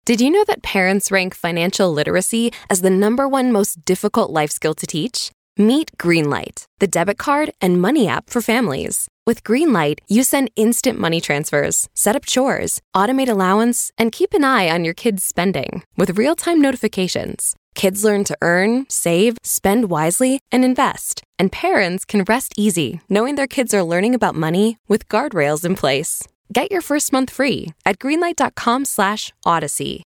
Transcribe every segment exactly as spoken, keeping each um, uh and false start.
Did you know that parents rank financial literacy as the number one most difficult life skill to teach? Meet Greenlight, the debit card and money app for families. With Greenlight, you send instant money transfers, set up chores, automate allowance, and keep an eye on your kids' spending with real-time notifications. Kids learn to earn, save, spend wisely, and invest. And parents can rest easy knowing their kids are learning about money with guardrails in place. Get your first month free at greenlight.com slash odyssey.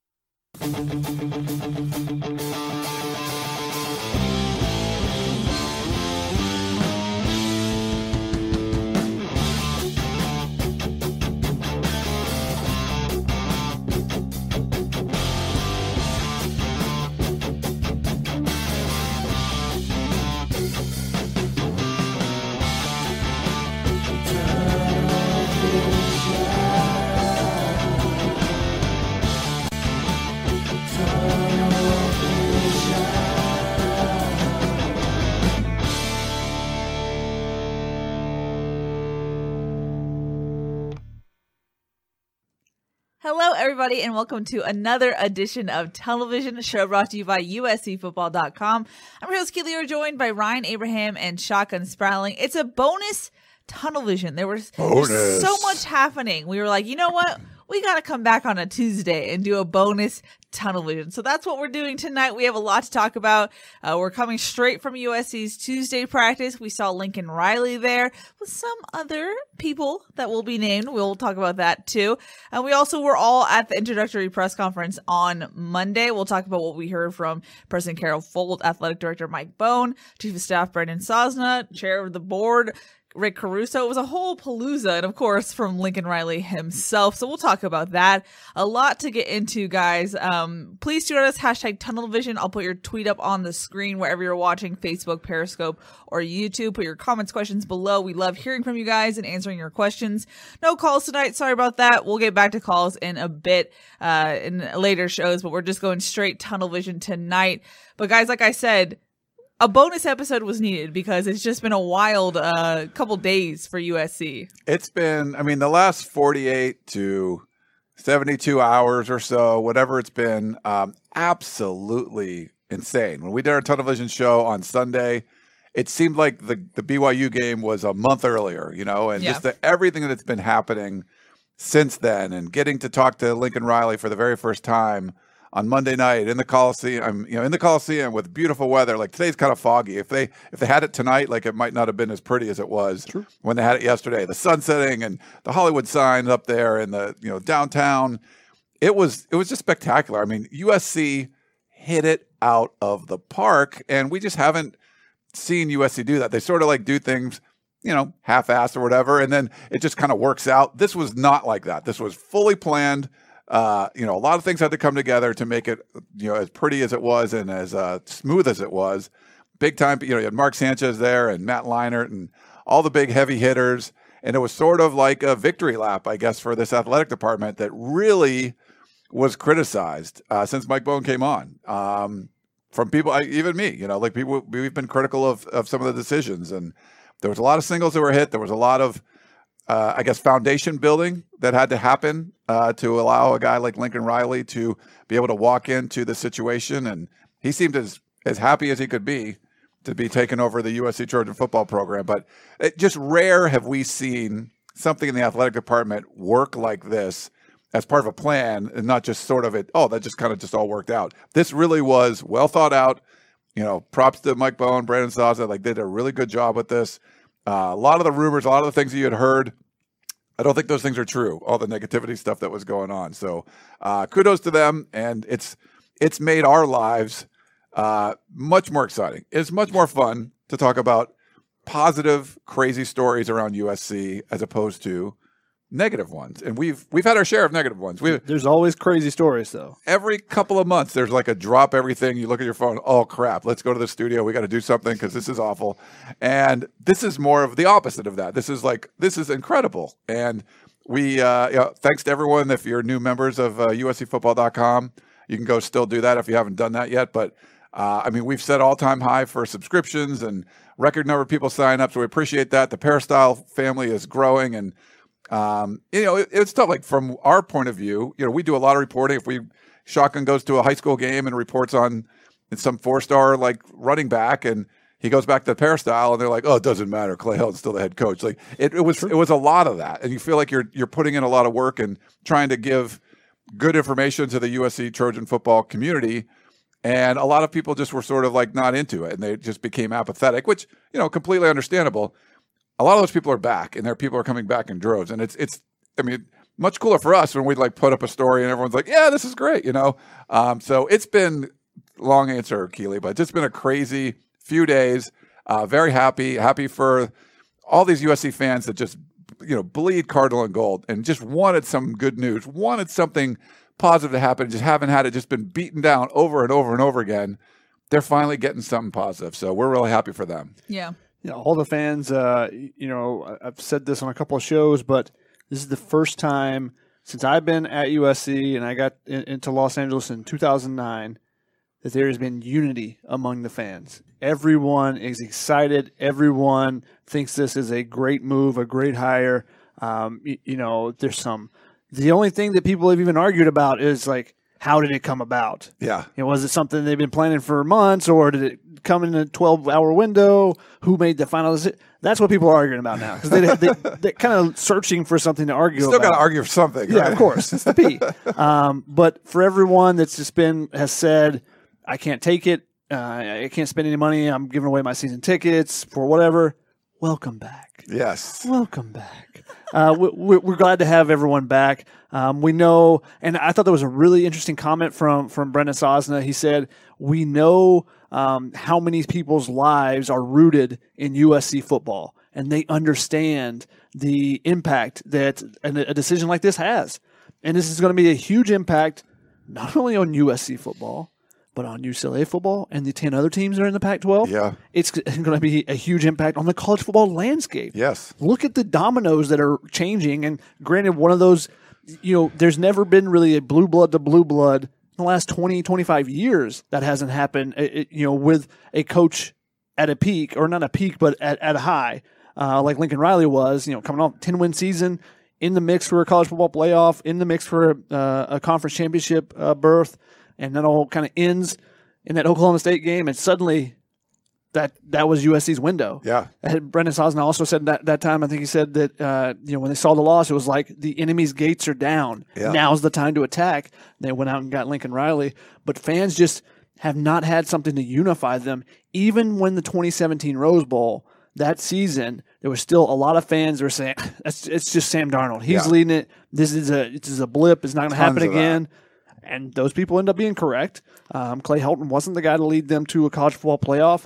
Hello, everybody, and welcome to another edition of Television, show brought to you by U S C football dot com. I'm your host, Keely. We're joined by Ryan Abraham and Shotgun Sprouling. It's a bonus Tunnel Vision. There was bonus. so much happening. We were like, you know what? We got to come back on a Tuesday and do a bonus Tunnel Vision. So that's what we're doing tonight. We have a lot to talk about. Uh, we're coming straight from U S C's Tuesday practice. We saw Lincoln Riley there with some other people that will be named. We'll talk about that too. And we also were all at the introductory press conference on Monday. We'll talk about what we heard from President Carol Folt, Athletic Director Mike Bohn, Chief of Staff Brandon Sosna, Chair of the Board Rick Caruso. It was a whole palooza, and of course from Lincoln Riley himself. So we'll talk about that. A lot to get into, guys. Um, please tweet us, hashtag Tunnel Vision. I'll put your tweet up on the screen wherever you're watching, Facebook, Periscope, or YouTube. Put your comments, questions below. We love hearing from you guys and answering your questions. No calls tonight. Sorry about that. We'll get back to calls in a bit uh, in later shows, but we're just going straight Tunnel Vision tonight. But guys, like I said, a bonus episode was needed because it's just been a wild uh, couple days for U S C. It's been, I mean, the last forty-eight to seventy-two hours or so, whatever it's been, um, absolutely insane. When we did our Tunnel Vision show on Sunday, it seemed like the, the B Y U game was a month earlier, you know, and yeah. just the, everything that's been happening since then, and getting to talk to Lincoln Riley for the very first time on Monday night in the Coliseum, you know, in the Coliseum with beautiful weather. Like today's kind of foggy. If they if they had it tonight, like it might not have been as pretty as it was True. when they had it yesterday. The sun setting and the Hollywood sign up there in the you know downtown, it was it was just spectacular. I mean, U S C hit it out of the park, and we just haven't seen U S C do that. They sort of like do things, you know, half-assed or whatever, and then it just kind of works out. This was not like that. This was fully planned. Uh, you know, a lot of things had to come together to make it, you know, as pretty as it was and as uh, smooth as it was. Big time, you know, you had Mark Sanchez there and Matt Leinart and all the big heavy hitters. And it was sort of like a victory lap, I guess, for this athletic department that really was criticized uh, since Mike Bohn came on. Um, from people, I, even me, you know, like people, we've been critical of, of some of the decisions. And there was a lot of singles that were hit. There was a lot of Uh, I guess, foundation building that had to happen uh, to allow a guy like Lincoln Riley to be able to walk into the situation. And he seemed as, as happy as he could be to be taking over the U S C Trojan football program. But it, just rare have we seen something in the athletic department work like this as part of a plan and not just sort of it, oh, that just kind of just all worked out. This really was well thought out. You know, props to Mike Bohn, Brandon Sosna, like they did a really good job with this. Uh, a lot of the rumors, a lot of the things that you had heard, I don't think those things are true, all the negativity stuff that was going on. So uh, kudos to them, and it's it's made our lives uh, much more exciting. It's much more fun to talk about positive, crazy stories around U S C as opposed to negative ones. And we've we've had our share of negative ones. We've, There's always crazy stories, though. Every couple of months, there's like a drop everything. You look at your phone, oh, crap, let's go to the studio. We got to do something because this is awful. And this is more of the opposite of that. This is like, this is incredible. And we, uh, you know, thanks to everyone. If you're new members of uh, U S C football dot com, you can go still do that if you haven't done that yet. But, uh, I mean, we've set all-time high for subscriptions and record number of people sign up, so we appreciate that. The Peristyle family is growing, and Um, you know, it, it's tough. Like from our point of view, you know, we do a lot of reporting. If we Shotgun goes to a high school game and reports on some four-star like running back, and he goes back to peristyle, and they're like, "Oh, it doesn't matter. Clay Helton's still the head coach." Like it, it was, it was a lot of that, and you feel like you're you're putting in a lot of work and trying to give good information to the U S C Trojan football community. And a lot of people just were sort of like not into it, and they just became apathetic, which, you know, completely understandable. A lot of those people are back, and their people are coming back in droves, and it's it's. I mean, much cooler for us when we like put up a story and everyone's like, "Yeah, this is great," you know. Um, so it's been long answer, Keely, but it's just been a crazy few days. Uh, very happy, happy for all these U S C fans that just, you know, bleed Cardinal and gold and just wanted some good news, wanted something positive to happen, just haven't had it, just been beaten down over and over and over again. They're finally getting something positive, so we're really happy for them. Yeah. You know, all the fans, uh, you know, I've said this on a couple of shows, but this is the first time since I've been at U S C and I got in, into Los Angeles in two thousand nine that there has been unity among the fans. Everyone is excited. Everyone thinks this is a great move, a great hire. Um, you, you know, there's some – the only thing that people have even argued about is, like, how did it come about? Yeah. You know, was it something they've been planning for months, or did it come in a twelve-hour window? Who made the final decision? That's what people are arguing about now, because they, they, they're kind of searching for something to argue Still about. got to argue for something. Yeah, right? of course. It's the P. Um, but for everyone that's just been, has said, I can't take it, uh, I can't spend any money, I'm giving away my season tickets for whatever, welcome back. Yes. Welcome back. Uh, we, we're glad to have everyone back. Um, we know, and I thought that was a really interesting comment from, from Brendan Sosna. He said, we know um, how many people's lives are rooted in U S C football, and they understand the impact that a, a decision like this has. And this is going to be a huge impact, not only on U S C football, but on U C L A football and the ten other teams that are in the Pac twelve. Yeah. It's going to be a huge impact on the college football landscape. Yes. Look at the dominoes that are changing. And granted, one of those, you know, there's never been really a blue blood to blue blood in the last twenty, twenty-five years. That hasn't happened, it, you know, with a coach at a peak, or not a peak, but at, at a high, uh, like Lincoln Riley was, you know, coming off ten-win season, in the mix for a college football playoff, in the mix for a, uh, a conference championship uh, berth. And that all kind of ends in that Oklahoma State game, and suddenly that that was U S C's window. Yeah. And Brendan Sosna also said that that time, I think he said that uh, you know, when they saw the loss, it was like the enemy's gates are down. Yeah. Now's the time to attack. They went out and got Lincoln Riley, but fans just have not had something to unify them. Even when the twenty seventeen Rose Bowl that season, there was still a lot of fans that were saying, "It's it's just Sam Darnold. He's Yeah. leading it. This is a this is a blip. It's not going to happen Tons of again." that. And those people end up being correct. Um, Clay Helton wasn't the guy to lead them to a college football playoff.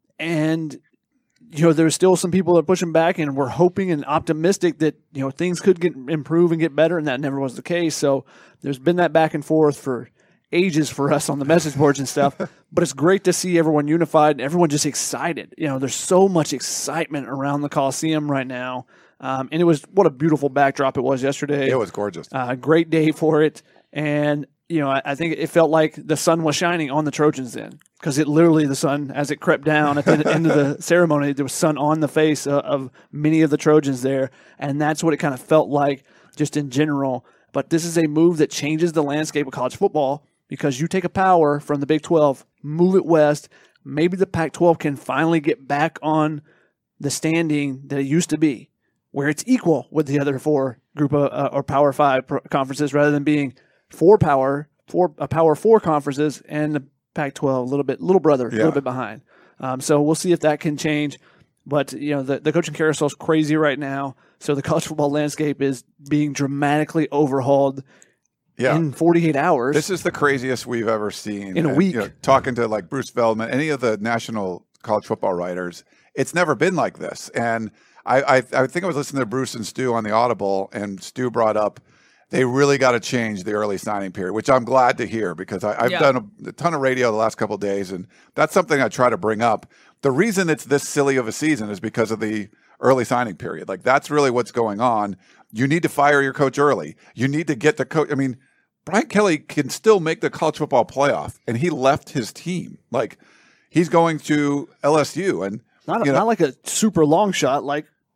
And, you know, there's still some people that are pushing back, and we're hoping and optimistic that, you know, things could get improve and get better, and that never was the case. So there's been that back and forth for ages for us on the message boards and stuff. But it's great to see everyone unified and everyone just excited. You know, there's so much excitement around the Coliseum right now. Um, and it was, what a beautiful backdrop it was yesterday. It was gorgeous. A uh, great day for it. And, you know, I, I think it felt like the sun was shining on the Trojans then, because it literally, the sun, as it crept down at the end of the ceremony, there was sun on the face of, of many of the Trojans there. And that's what it kind of felt like just in general. But this is a move that changes the landscape of college football, because you take a power from the Big twelve, move it west. Maybe the Pac twelve can finally get back on the standing that it used to be, where it's equal with the other four group of, uh, or Power Five pro- conferences, rather than being four power, four a Power Four conferences, and the Pac twelve a little bit, little brother, a Yeah. little bit behind. Um, so we'll see if that can change. But you know, the, the coaching carousel is crazy right now. So the college football landscape is being dramatically overhauled Yeah. in forty-eight hours. This is the craziest we've ever seen. In a And, week. you know, talking to like Bruce Feldman, any of the national college football writers, it's never been like this. And I, I, I think I was listening to Bruce and Stu on the Audible, and Stu brought up they really got to change the early signing period, which I'm glad to hear, because I, I've Yeah. done a, a ton of radio the last couple of days, and that's something I try to bring up. The reason it's this silly of a season is because of the early signing period. Like, that's really what's going on. You need to fire your coach early. You need to get the coach. I mean, Brian Kelly can still make the college football playoff, and he left his team. Like, he's going to L S U, and Not, you know, not like a super long shot like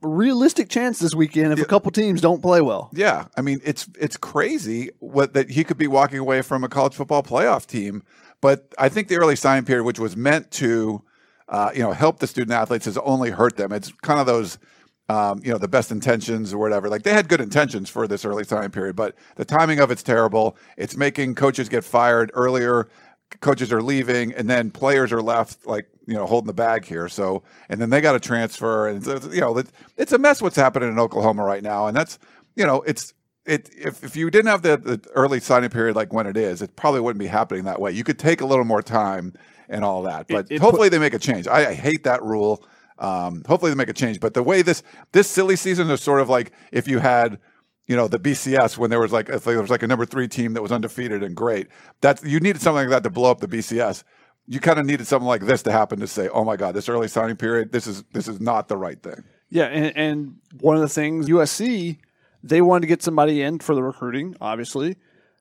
realistic chance this weekend if yeah. a couple teams don't play well. Yeah, I mean it's it's crazy what that he could be walking away from a college football playoff team. But I think the early signing period, which was meant to, uh, you know, help the student athletes, has only hurt them. It's kind of those, um, you know, the best intentions or whatever. Like they had good intentions for this early signing period, but the timing of it's terrible. It's making coaches get fired earlier. Coaches are leaving, and then players are left, like, you know, holding the bag here. So, and then they got to transfer, and it's, you know, it's, it's a mess what's happening in Oklahoma right now, and that's, you know, it's it. If if you didn't have the, the early signing period like when it is, it probably wouldn't be happening that way. You could take a little more time and all that, but it, it hopefully put, they make a change. I, I hate that rule. Um, hopefully they make a change. But the way this this silly season is sort of like if you had, you know, the B C S when there was like if there was like a number three team that was undefeated and great. That's you needed something like that to blow up the B C S. You kind of needed something like this to happen to say, oh my God, this early signing period, this is this is not the right thing. Yeah, and, and one of the things U S C, they wanted to get somebody in for the recruiting, obviously,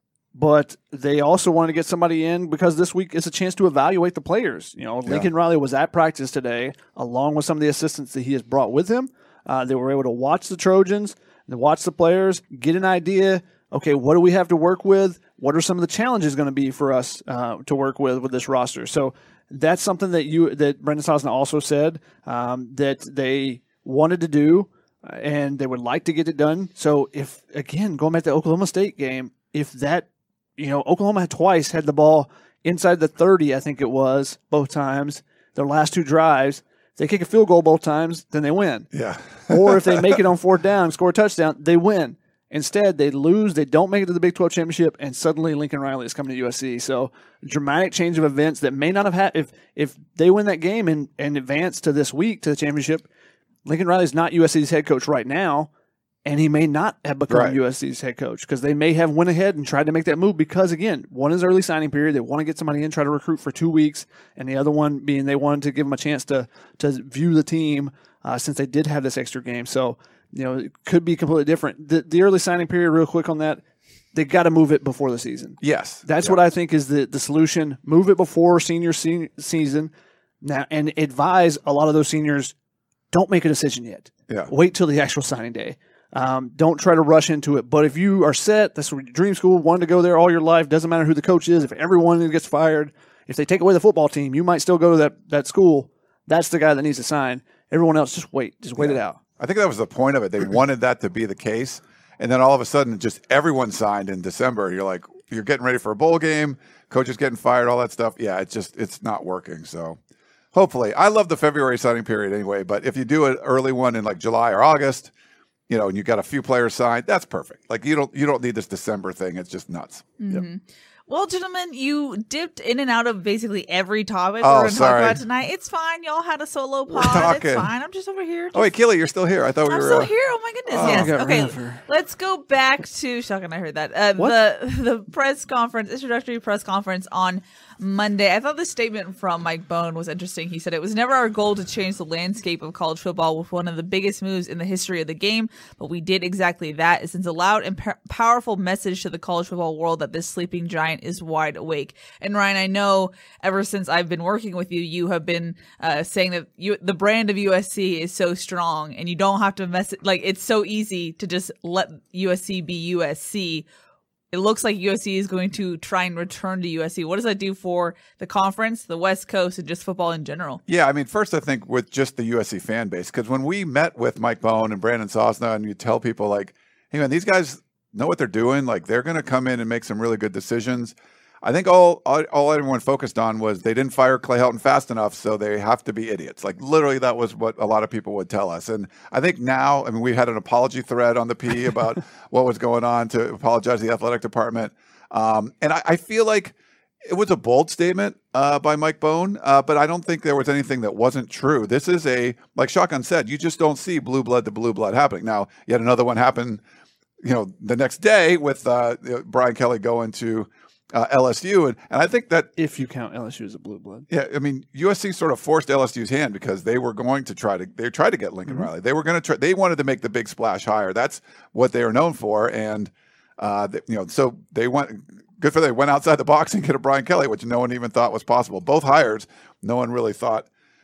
but they also wanted to get somebody in because this week is a chance to evaluate the players. You know, Lincoln yeah. Riley was at practice today, along with some of the assistants that he has brought with him. Uh, they were able to watch the Trojans, and watch the players, get an idea. Okay, what do we have to work with? What are some of the challenges going to be for us uh, to work with with this roster? So that's something that you that Brendan Sosna also said um, that they wanted to do, and they would like to get it done. So if again going back to the Oklahoma State game, if that you know Oklahoma had twice had the ball inside the thirty, I think it was both times their last two drives. They kick a field goal both times, then they win. Yeah. Or if they make it on fourth down, score a touchdown, they win. Instead, they lose, they don't make it to the Big twelve championship, and suddenly Lincoln Riley is coming to U S C. So dramatic change of events that may not have had if if they win that game and, and advance to this week to the championship, Lincoln Riley is not U S C's head coach right now, and he may not have become right. U S C's head coach because they may have went ahead and tried to make that move because, again, one is early signing period. They want to get somebody in, try to recruit for two weeks, and the other one being they wanted to give them a chance to to view the team uh, since they did have this extra game. So, you know, it could be completely different. The, the early signing period, real quick on that, they got to move it before the season. Yes. That's yeah. what I think is the, the solution. Move it before senior se- season now, and advise a lot of those seniors, don't make a decision yet. Yeah. Wait till the actual signing day. Um, don't try to rush into it. But if you are set, that's your dream school, wanted to go there all your life, doesn't matter who the coach is, if everyone gets fired, if they take away the football team, you might still go to that, that school. That's the guy that needs to sign. Everyone else, just wait. Just wait yeah. it out. I think that was the point of it. They wanted that to be the case. And then all of a sudden, just everyone signed in December. You're like, you're getting ready for a bowl game, coaches getting fired, all that stuff. Yeah, it's just, it's not working. So hopefully, I love the February signing period anyway, but if you do an early one in like July or August, you know, and you got a few players signed, that's perfect. Like you don't you don't need this December thing. It's just nuts. Mm-hmm. Yep. Well, gentlemen, you dipped in and out of basically every topic oh, we're going to talk sorry. about tonight. It's fine. Y'all had a solo pod. talking. It's fine. I'm just over here. Just... Oh, wait, Keely, you're still here. I thought we I'm were. still uh... here. Oh, my goodness. Oh, yes. okay. Okay. Let's go back to, shocking, I heard that. Uh, what? The, the press conference, introductory press conference on Monday. I thought the statement from Mike Bohn was interesting. He said, it was never our goal to change the landscape of college football with one of the biggest moves in the history of the game, but we did exactly that. It sends a loud and p- powerful message to the college football world that this sleeping giant is wide awake. And Ryan, I know ever since I've been working with you, you have been uh, saying that you, the brand of U S C is so strong and you don't have to mess it. Like, it's so easy to just let U S C be U S C. It looks like U S C is going to try and return to U S C. What does that do for the conference, the West Coast, and just football in general? Yeah, I mean, first I think with just the U S C fan base, because when we met with Mike Bohn and Brandon Sosna, and you tell people like, hey man, these guys know what they're doing. Like they're going to come in and make some really good decisions. I think all, all all everyone focused on was they didn't fire Clay Helton fast enough, so they have to be idiots. Like literally, that was what a lot of people would tell us. And I think now, I mean, we had an apology thread on the P about what was going on to apologize to the athletic department. Um, and I, I feel like it was a bold statement uh, by Mike Bohn, uh, but I don't think there was anything that wasn't true. This is a, like Shotgun said, you just don't see blue blood to blue blood happening. Now, yet another one happened, you know, the next day with uh, Brian Kelly going to Uh, L S U, and, and I think that if you count L S U as a blue blood, yeah, I mean U S C sort of forced L S U's hand because they were going to try to they tried to get Lincoln mm-hmm. Riley. They were going to try. They wanted to make the big splash hire. That's what they are known for, and uh, they, you know, so they went. Good for them. They went outside the box and get a Brian Kelly, which no one even thought was possible. Both hires, no one really thought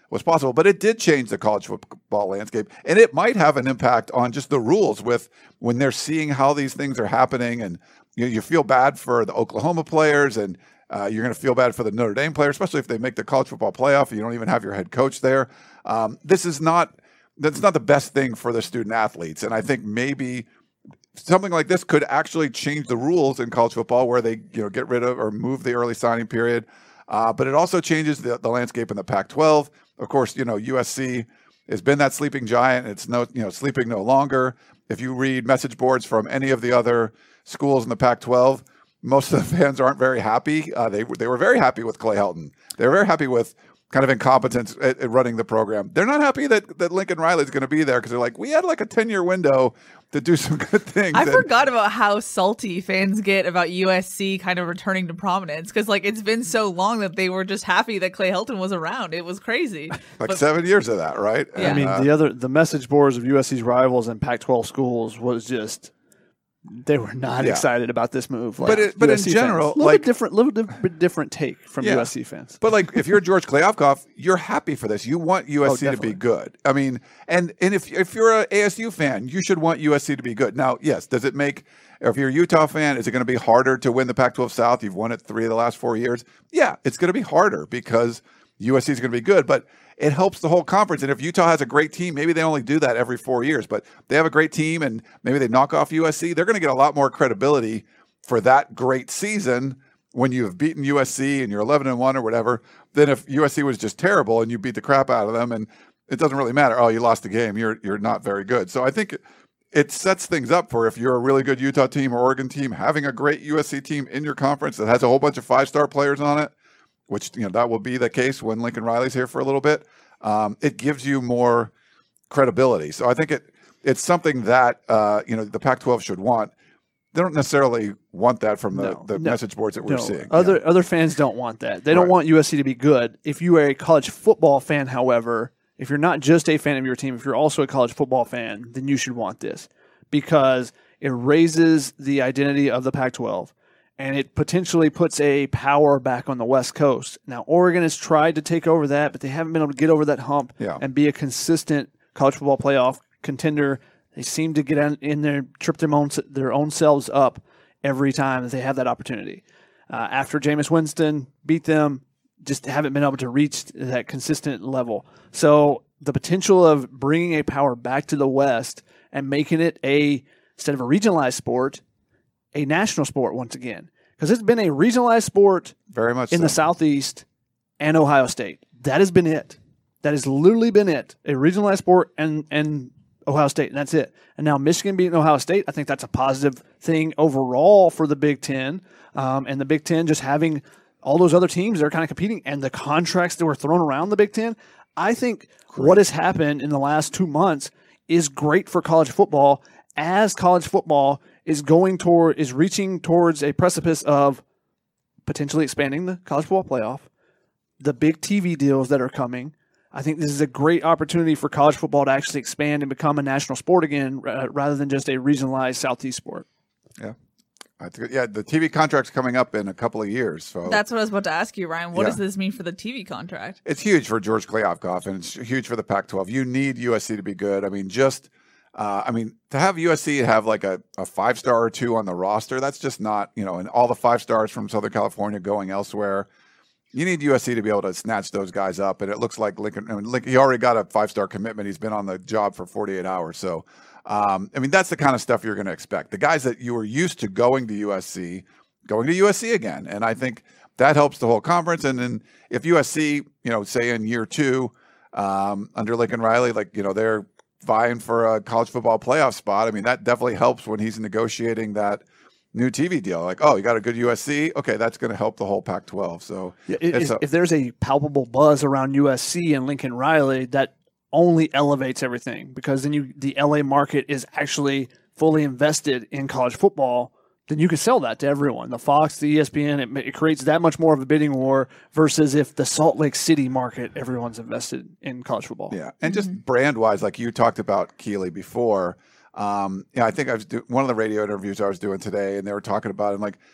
was possible. But it did change the college football landscape, and it might have an impact on just the rules with when they're seeing how these things are happening, and you know, you feel bad for the Oklahoma players, and uh, you're going to feel bad for the Notre Dame players, especially if they make the college football playoff and you don't even have your head coach there. Um, this is not that's not the best thing for the student athletes, and I think maybe something like this could actually change the rules in college football, where they you know get rid of or move the early signing period. Uh, but it also changes the, the landscape in the Pac twelve. Of course, you know U S C has been that sleeping giant. It's no you know sleeping no longer. If you read message boards from any of the other schools in the Pac twelve, most of the fans aren't very happy. Uh, they they were very happy with Clay Helton. They were very happy with kind of incompetence at, at running the program. They're not happy that, that Lincoln Riley is going to be there, because they're like, we had like a ten-year window to do some good things. I and, forgot about how salty fans get about U S C kind of returning to prominence, because like it's been so long that they were just happy that Clay Helton was around. It was crazy. Like but, seven years of that, right? Yeah. I mean, uh, the other the message boards of U S C's rivals and Pac twelve schools was just they were not Yeah. excited about this move. Like But it- but U S C in general, fans. little like- bit different, little bit different take from Yeah. U S C fans. But like, if you're George Klyavkov, you're happy for this. You want U S C Oh, to be definitely. good. I mean, and and if if you're a A S U fan, you should want U S C to be good. Now, yes, does it make? Or if you're a Utah fan, is it going to be harder to win the Pac twelve South? You've won it three of the last four years. Yeah, it's going to be harder because U S C is going to be good, but it helps the whole conference. And if Utah has a great team, maybe they only do that every four years, but they have a great team and maybe they knock off U S C. They're going to get a lot more credibility for that great season when you've beaten U S C and you're eleven and one or whatever, than if U S C was just terrible and you beat the crap out of them and it doesn't really matter. Oh, you lost the game. You're you're not very good. So I think it sets things up for, if you're a really good Utah team or Oregon team, having a great U S C team in your conference that has a whole bunch of five-star players on it, which, you know, that will be the case when Lincoln Riley's here for a little bit. Um, it gives you more credibility. So I think it it's something that, uh, you know, the Pac twelve should want. They don't necessarily want that from the, No, the no, message boards that we're No, seeing. other Yeah. other fans don't want that. They don't Right. want U S C to be good. If you are a college football fan, however, if you're not just a fan of your team, if you're also a college football fan, then you should want this, because it raises the identity of the Pac twelve and it potentially puts a power back on the West Coast. Now, Oregon has tried to take over that, but they haven't been able to get over that hump Yeah. and be a consistent college football playoff contender. They seem to get in, in there, trip their own their own selves up every time that they have that opportunity. Uh, after Jameis Winston beat them, just haven't been able to reach that consistent level. So the potential of bringing a power back to the West and making it a, instead of a regionalized sport, a national sport once again. Because it's been a regionalized sport Very much in so. the Southeast and Ohio State. That has been it. That has literally been it. A regionalized sport and, and Ohio State, and that's it. And now Michigan beating Ohio State, I think that's a positive thing overall for the Big Ten. Um, and the Big Ten just having all those other teams that are kind of competing and the contracts that were thrown around the Big Ten. I think what has happened in the last two months is great for college football, as college football is going toward, is reaching towards a precipice of potentially expanding the college football playoff, the big T V deals that are coming. I think this is a great opportunity for college football to actually expand and become a national sport again, uh, rather than just a regionalized Southeast sport. Yeah. I think, yeah, the T V contract's coming up in a couple of years. So That's what I was about to ask you, Ryan. What Yeah. does this mean for the T V contract? it's huge for George Klyavkov, and it's huge for the Pac twelve. You need U S C to be good. I mean, just, uh, I mean, to have U S C have like a, a five star or two on the roster, that's just not, you know, and all the five stars from Southern California going elsewhere. You need U S C to be able to snatch those guys up, and it looks like Lincoln. I mean, Lincoln he already got a five star commitment. He's been on the job for forty-eight hours. So, um, I mean, that's the kind of stuff you're going to expect. The guys that you were used to going to U S C, going to U S C again, and I think that helps the whole conference. And then if U S C, you know, say in year two um, under Lincoln Riley, like you know, they're vying for a college football playoff spot. I mean, that definitely helps when he's negotiating that new T V deal. Like, oh, you got a good U S C. Okay, that's going to help the whole Pac twelve. So Yeah, it's if, a, if there's a palpable buzz around U S C and Lincoln Riley, that only elevates everything, because then you the L A market is actually fully invested in college football. Then you can sell that to everyone. The Fox, the E S P N, it, it creates that much more of a bidding war versus if the Salt Lake City market, everyone's invested in college football. yeah, and just brand wise, like you talked about Keely before. Um, yeah, I think I was do- one of the radio interviews I was doing today, and they were talking about it. And like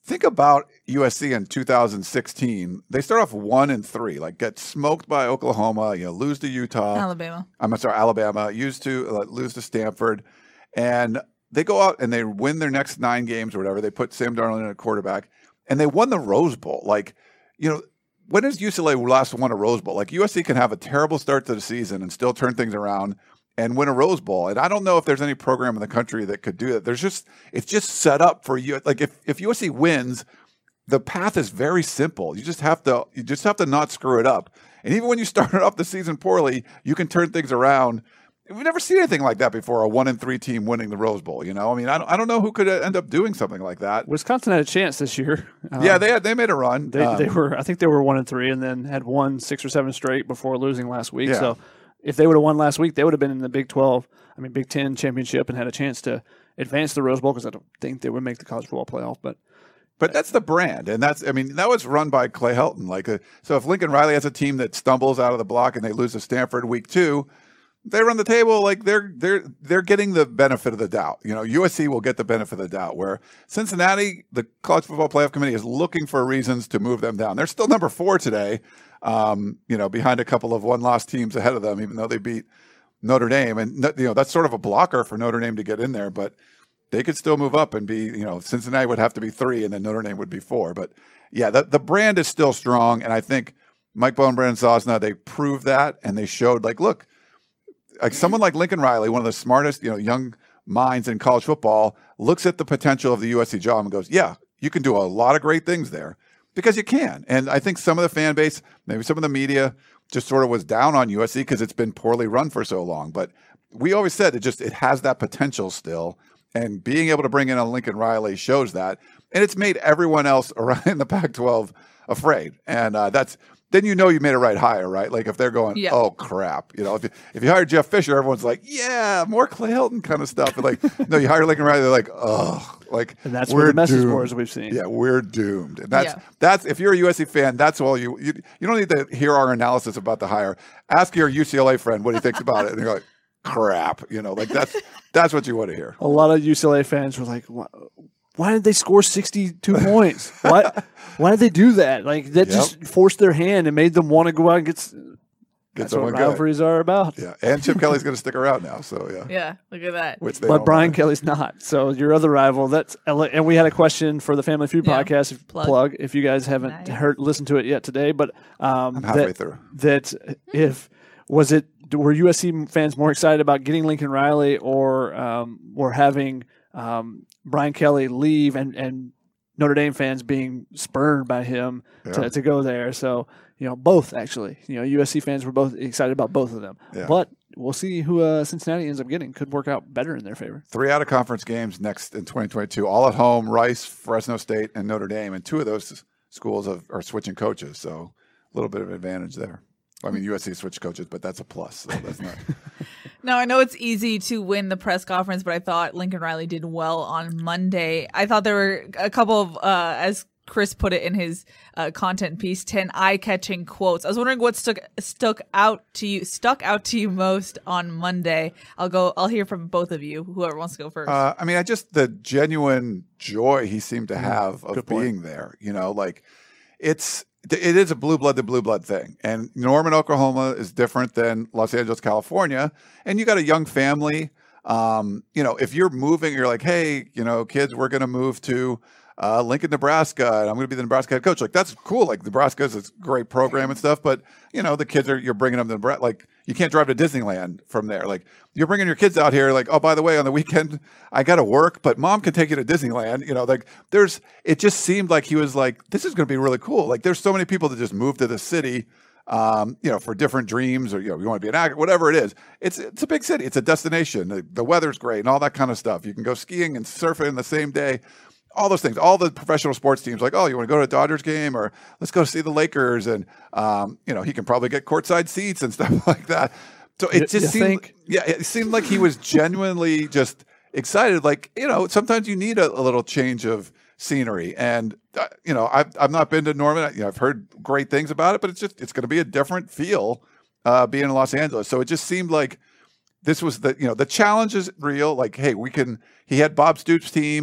think about U S C in two thousand sixteen. They start off one and three, like get smoked by Oklahoma, you know, lose to Utah, Alabama. I'm sorry, Alabama, used to uh, lose to Stanford, and they go out and they win their next nine games or whatever. They put Sam Darnold in at quarterback, and they won the Rose Bowl. Like, you know, when has U C L A last won a Rose Bowl? Like, U S C can have a terrible start to the season and still turn things around and win a Rose Bowl. And I don't know if there's any program in the country that could do that. There's just, it's just set up for you. Like, if, if U S C wins, the path is very simple. You just have to, you just have to not screw it up. And even when you started off the season poorly, you can turn things around. We've never seen anything like that before, a one and three team winning the Rose Bowl. You know, I mean, I don't, I don't know who could end up doing something like that. Wisconsin had a chance this year. Um, yeah, they had, they made a run. They, um, they were, I think they were one and three, and then had won six or seven straight before losing last week. Yeah. So if they would have won last week, they would have been in the Big twelve, I mean Big Ten championship, and had a chance to advance the Rose Bowl, because I don't think they would make the college football playoff. But But that's the brand, and that's, I mean, that was run by Clay Helton. Like, a, so if Lincoln Riley has a team that stumbles out of the block and they lose to Stanford week two, they run the table like they're they're they're getting the benefit of the doubt. You know, U S C will get the benefit of the doubt. Where Cincinnati, the College Football Playoff Committee, is looking for reasons to move them down. They're still number four today, um, you know, behind a couple of one-loss teams ahead of them, even though they beat Notre Dame, and you know that's sort of a blocker for Notre Dame to get in there, but they could still move up and be, you know, Cincinnati would have to be three and then Notre Dame would be four. But yeah, the, the brand is still strong. And I think Mike Bowe and Brandon Sosna, they proved that, and they showed, like, look, like someone like Lincoln Riley, one of the smartest, you know, young minds in college football, looks at the potential of the U S C job and goes, yeah, you can do a lot of great things there, because you can. And I think some of the fan base, maybe some of the media, just sort of was down on U S C because it's been poorly run for so long. But we always said it just, it has that potential still. And being able to bring in a Lincoln Riley shows that. And it's made everyone else around in the Pac twelve afraid. And uh, that's, then you know you made a right hire, right? Like if they're going, yeah. oh, crap. You know, if you, if you hire Jeff Fisher, everyone's like, yeah, more Clay Helton kind of stuff. And like, no, you hire Lincoln Riley, they're like, oh. Like, and that's we're where the message doomed. boards we've seen. Yeah, we're doomed. And that's, Yeah. that's, if you're a U S C fan, that's all you, you, you don't need to hear our analysis about the hire. Ask your U C L A friend what he thinks about it. And you're like, crap, you know, like that's that's what you want to hear. A lot of U C L A fans were like, why, why did they score sixty-two points? Why why did they do that? Like, that Yep. just forced their hand and made them want to go out and get. s- Get That's what someone good. rivalries are about. Yeah, and Chip Kelly's going to stick around now, so yeah. Yeah, look at that. Which they But don't Brian mind. Kelly's not. So your other rival, that's and we had a question for the Family Feud Yeah. podcast. If, Plug. plug. if you guys haven't Nice. heard listened to it yet today, but um, I'm halfway that, through. that if was it were U S C fans more excited about getting Lincoln Riley or um, or having um, Brian Kelly leave, and, and Notre Dame fans being spurred by him Yeah. to, to go there? So, you know, both actually. You know, U S C fans were both excited about both of them. Yeah. But we'll see who uh, Cincinnati ends up getting. Could work out better in their favor. Three out of conference games next in twenty twenty-two, all at home: Rice, Fresno State, and Notre Dame. And two of those schools have, are switching coaches, so a little bit of advantage there. I mean, U S C switched coaches, but that's a plus. So that's not. Now, I know it's easy to win the press conference, but I thought Lincoln Riley did well on Monday. I thought there were a couple of, uh, as Chris put it in his uh, content piece, ten eye-catching quotes. I was wondering what stuck stuck out to you, stuck out to you most on Monday. I'll go. I'll hear from both of you. Whoever wants to go first. Uh, I mean, I just the genuine joy he seemed to have of Good point. being there. You know, like it's it is a blue blood to blue blood thing. And Norman, Oklahoma is different than Los Angeles, California. And you got a young family. Um, you know, if you're moving, you're like, hey, you know, kids, we're going to move to uh, Lincoln, Nebraska, and I'm going to be the Nebraska head coach. Like, that's cool. Like, Nebraska is a great program and stuff. But, you know, the kids are, you're bringing them to Nebraska. Like, you can't drive to Disneyland from there. Like, you're bringing your kids out here. Like, oh, by the way, on the weekend, I got to work, but mom can take you to Disneyland. You know, like, there's, it just seemed like he was like, this is going to be really cool. Like, there's so many people that just move to the city, um, you know, for different dreams, or, you know, you want to be an actor, whatever it is. It's, it's a big city. It's a destination. The, the weather's great and all that kind of stuff. You can go skiing and surfing in the same day. All those things, all the professional sports teams, like, oh, you want to go to a Dodgers game, or let's go see the Lakers, and um, you know, he can probably get courtside seats and stuff like that. So it You- just you seemed, think? yeah, it seemed like he was genuinely just excited. Like, you know, sometimes you need a, a little change of scenery, and uh, you know, I've I've not been to Norman. You know, I've heard great things about it, but it's just it's going to be a different feel uh, being in Los Angeles. So it just seemed like this was the you know the challenge is real. Like, hey, we can. He had Bob Stoops' team.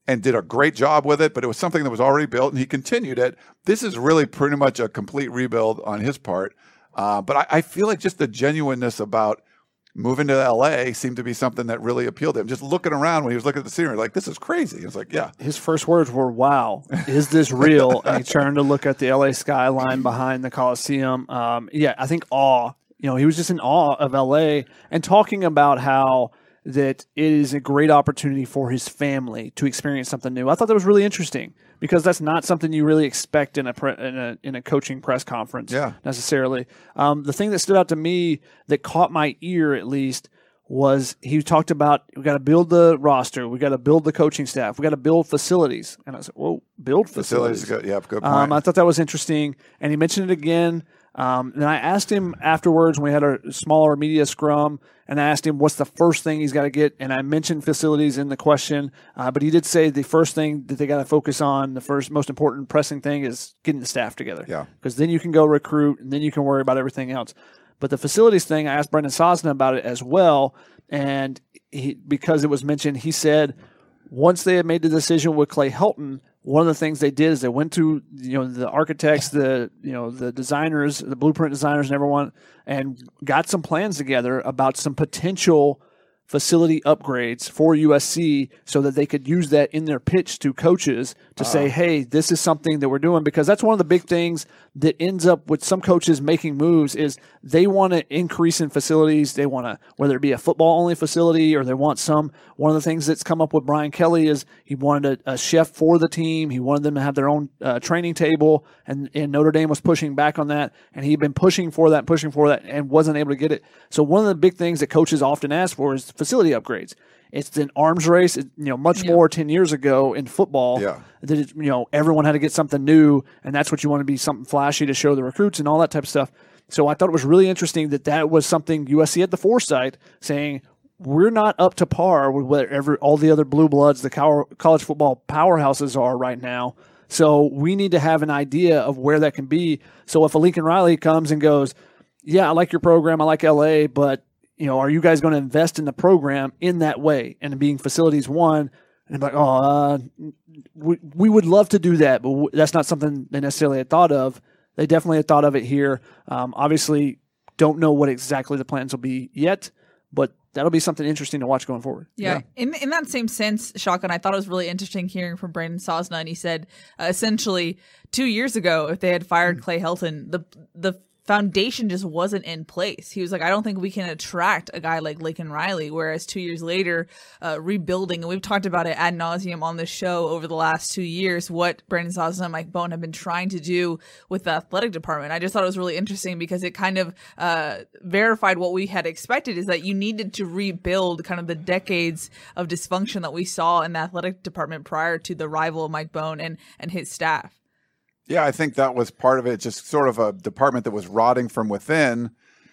and did a great job with it, but it was something that was already built, and he continued it. This is really pretty much a complete rebuild on his part. Uh, but I, I feel like just the genuineness about moving to L A seemed to be something that really appealed to him. Just looking around when he was looking at the scenery, like, this is crazy. He was like, yeah. His first words were, wow, is this real? And he turned to look at the L A skyline behind the Coliseum. Um, yeah, I think awe. You know, he was just in awe of L A and talking about how that it is a great opportunity for his family to experience something new. I thought that was really interesting because that's not something you really expect in a pre- in a in a coaching press conference yeah. necessarily. Um, the thing that stood out to me that caught my ear at least was he talked about we got to build the roster, we got to build the coaching staff, we got to build facilities. And I said, "Whoa, build facilities!" facilities good, yeah, good point. Um, I thought that was interesting, and he mentioned it again. Um, and I asked him afterwards when we had a smaller media scrum, and I asked him what's the first thing he's got to get. And I mentioned facilities in the question, uh, but he did say the first thing that they got to focus on, the first most important pressing thing is getting the staff together. Yeah. Because then you can go recruit, and then you can worry about everything else. But the facilities thing, I asked Brendan Sosna about it as well, and he, because it was mentioned, he said once they had made the decision with Clay Helton, one of the things they did is they went to, you know, the architects, the, you know, the designers, the blueprint designers and everyone, and got some plans together about some potential facility upgrades for U S C so that they could use that in their pitch to coaches to uh, say, hey, this is something that we're doing. Because that's one of the big things that ends up with some coaches making moves is they want to increase in facilities. They want to, whether it be a football only facility or they want some, one of the things that's come up with Brian Kelly is he wanted a, a chef for the team. He wanted them to have their own uh, training table, and, and Notre Dame was pushing back on that. And he'd been pushing for that, pushing for that, and wasn't able to get it. So one of the big things that coaches often ask for is facility upgrades. It's an arms race, you know, much yeah. more ten years ago in football. Yeah. That it, you know, everyone had to get something new, and that's what you want to be, something flashy to show the recruits and all that type of stuff. So I thought it was really interesting that that was something U S C had the foresight saying we're not up to par with whatever all the other blue bloods, the college football powerhouses are right now. So we need to have an idea of where that can be. So if a Lincoln Riley comes and goes, yeah, I like your program, I like L A, but you know, are you guys going to invest in the program in that way? And being facilities one, and like, oh, uh, we, we would love to do that, but w- that's not something they necessarily had thought of. They definitely had thought of it here. Um, obviously, don't know what exactly the plans will be yet, but that'll be something interesting to watch going forward. Yeah. yeah. In in that same sense, Shotgun, I thought it was really interesting hearing from Brandon Sosna, and he said uh, essentially two years ago, if they had fired Clay Helton, the the foundation just wasn't in place. He was like, I don't think we can attract a guy like Lincoln Riley, whereas two years later, uh, rebuilding, and we've talked about it ad nauseum on this show over the last two years, what Brandon Sosna and Mike Bohn have been trying to do with the athletic department. I just thought it was really interesting because it kind of uh, verified what we had expected, is that you needed to rebuild kind of the decades of dysfunction that we saw in the athletic department prior to the arrival of Mike Bohn and, and his staff. Yeah, I think that was part of it, just sort of a department that was rotting from within.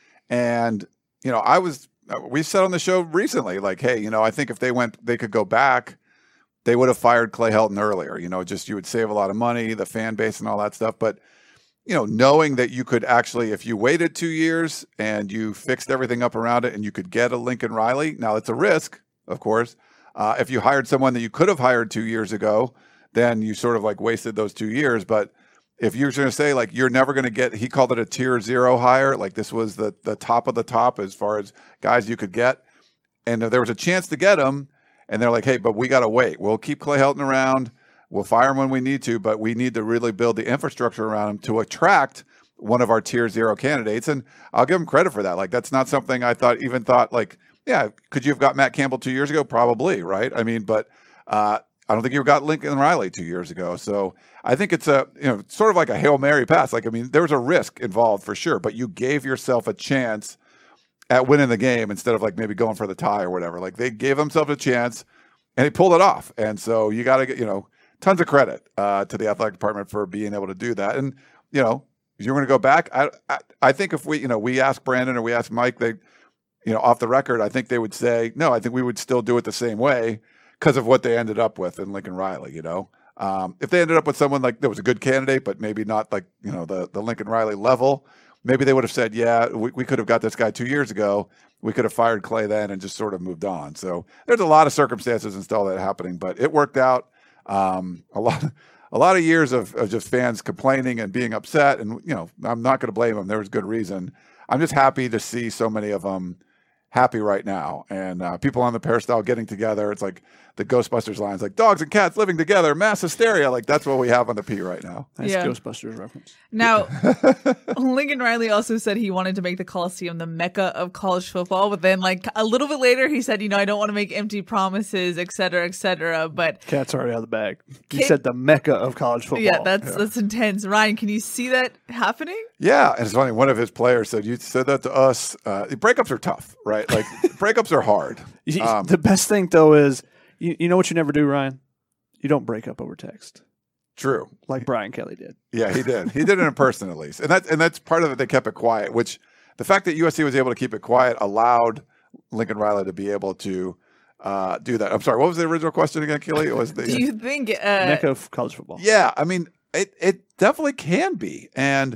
And, you know, I was, we said on the show recently, like, hey, you know, I think if they went, they could go back, they would have fired Clay Helton earlier. You know, just you would save a lot of money, the fan base and all that stuff. But, you know, knowing that you could actually, if you waited two years and you fixed everything up around it and you could get a Lincoln Riley, now it's a risk, of course. Uh, if you hired someone that you could have hired two years ago, then you sort of like wasted those two years. But if you're going to say, like, you're never going to get, he called it a tier zero hire, like this was the the top of the top as far as guys you could get. And if there was a chance to get him, and they're like, hey, but we got to wait. We'll keep Clay Helton around. We'll fire him when we need to, but we need to really build the infrastructure around him to attract one of our tier zero candidates. And I'll give him credit for that. Like, that's not something I thought, even thought, like, yeah, could you have got Matt Campbell two years ago? Probably, right? I mean, but uh, I don't think you got Lincoln Riley two years ago. So I think it's a, you know, sort of like a Hail Mary pass. Like, I mean, there was a risk involved for sure, but you gave yourself a chance at winning the game instead of like maybe going for the tie or whatever. Like, they gave themselves a chance and they pulled it off. And so you got to get, you know, tons of credit uh, to the athletic department for being able to do that. And, you know, if you're going to go back, I, I I think if we, you know, we ask Brandon or we ask Mike, they, you know, off the record, I think they would say, no, I think we would still do it the same way because of what they ended up with in Lincoln Riley, you know. Um, if they ended up with someone like, that was a good candidate, but maybe not like, you know, the, the Lincoln Riley level, maybe they would have said, yeah, we, we could have got this guy two years ago. We could have fired Clay then and just sort of moved on. So there's a lot of circumstances and all that happening, but it worked out. um, a lot, a lot of years of, of just fans complaining and being upset. And, you know, I'm not going to blame them. There was good reason. I'm just happy to see so many of them happy right now. And uh, people on the Peristyle getting together. It's like the Ghostbusters lines, like dogs and cats living together, mass hysteria. Like that's what we have on the P right now. Nice Yeah. Ghostbusters reference. Now, Lincoln Riley also said he wanted to make the Coliseum the mecca of college football, but then like a little bit later he said, you know, I don't want to make empty promises, et cetera, et cetera. But Cat's already out of the bag. He Kid- said the mecca of college football. yeah, that's that's intense. Ryan, can you see that happening? Yeah, and it's funny. One of his players said, "You said that to us." Uh, breakups are tough, right? Like breakups are hard. You- Um, the best thing though is you, you know what you never do, Ryan? You don't break up over text True. like Brian Kelly did. Yeah, he did. He did it in person at least, and that's and that's part of it. They kept it quiet, which the fact that U S C was able to keep it quiet allowed Lincoln Riley to be able to uh, do that. I'm sorry. What was the original question again, Keely? It was the Do you think uh, Mecca of college football. Yeah, I mean, it it definitely can be, and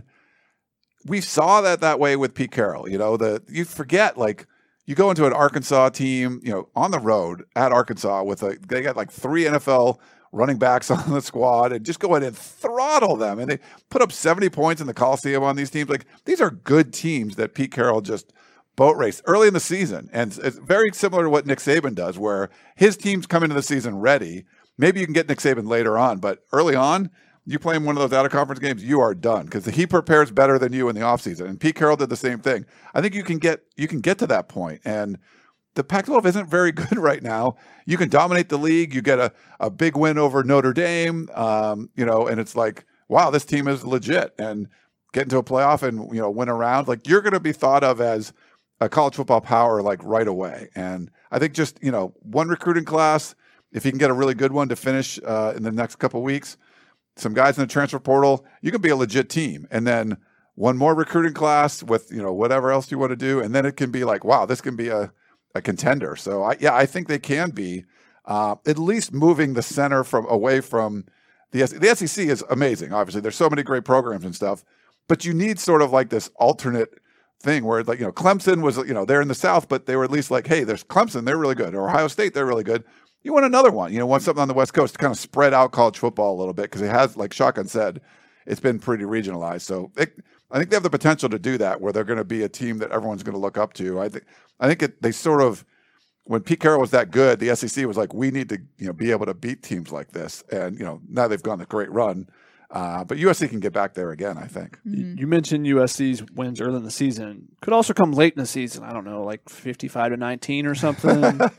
we saw that that way with Pete Carroll. You know, the you forget like you go into an Arkansas team, you know, on the road at Arkansas with a they got like three N F L running backs on the squad, and just go in and throttle them, and they put up seventy points in the Coliseum on these teams. Like these are good teams that Pete Carroll just boat raced early in the season, and it's very similar to what Nick Saban does, where his teams come into the season ready. Maybe you can get Nick Saban later on, but early on, you play him one of those out-of-conference games, you are done because he prepares better than you in the offseason. And Pete Carroll did the same thing. I think you can get you can get to that point, and the Pac twelve isn't very good right now. You can dominate the league. You get a, a big win over Notre Dame, um, you know, and it's like, wow, this team is legit. And get into a playoff and, you know, win a round. Like, you're going to be thought of as a college football power, like, right away. And I think just, you know, one recruiting class, if you can get a really good one to finish uh, in the next couple of weeks, some guys in the transfer portal, you can be a legit team. And then one more recruiting class with, you know, whatever else you want to do. And then it can be like, wow, this can be a, a contender. So I, yeah, I think they can be uh, at least moving the center from away from the S- the S E C is amazing. Obviously, there's so many great programs and stuff, but you need sort of like this alternate thing where, like, you know, Clemson was, you know, they're in the South, but they were at least like, hey, there's Clemson, they're really good, or Ohio State, they're really good. You want another one, you know, want something on the West Coast to kind of spread out college football a little bit, because it has, like Shotgun said, it's been pretty regionalized. So it, I think they have the potential to do that, where they're going to be a team that everyone's going to look up to. I think I think it, they sort of, when Pete Carroll was that good, the S E C was like, we need to, you know, be able to beat teams like this. And, you know, now they've gone a great run. Uh, but U S C can get back there again, I think. You you mentioned U S C's wins early in the season. Could also come late in the season. I don't know, like fifty-five to nineteen or something.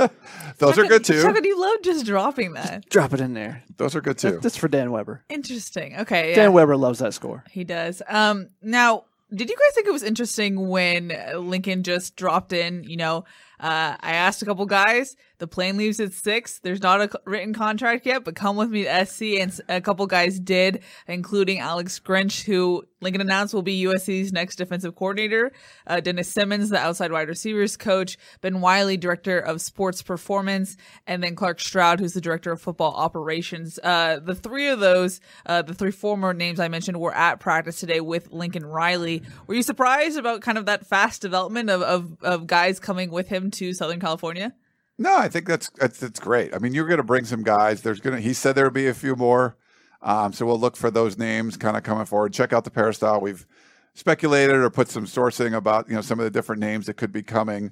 Those are good too. Shotgun, you love just dropping that. Drop it in there. Those are good too. That- That's for Dan Weber. Interesting. Okay. Yeah. Dan Weber loves that score. He does. Um, now, did you guys think it was interesting when Lincoln just dropped in? You know, uh, I asked a couple guys. The plane leaves at six. There's not a written contract yet, but come with me to S C. And a couple guys did, including Alex Grinch, who Lincoln announced will be U S C's next defensive coordinator. Uh, Dennis Simmons, the outside wide receivers coach. Ben Wiley, director of sports performance. And then Clark Stroud, who's the director of football operations. Uh, the three of those, uh, the three former names I mentioned, were at practice today with Lincoln Riley. Were you surprised about kind of that fast development of, of, of guys coming with him to Southern California? No, I think that's that's, that's great. I mean, you're going to bring some guys. There's going to. He said there'll be a few more, um, so we'll look for those names kind of coming forward. Check out the Peristyle. We've speculated or put some sourcing about, you know, some of the different names that could be coming.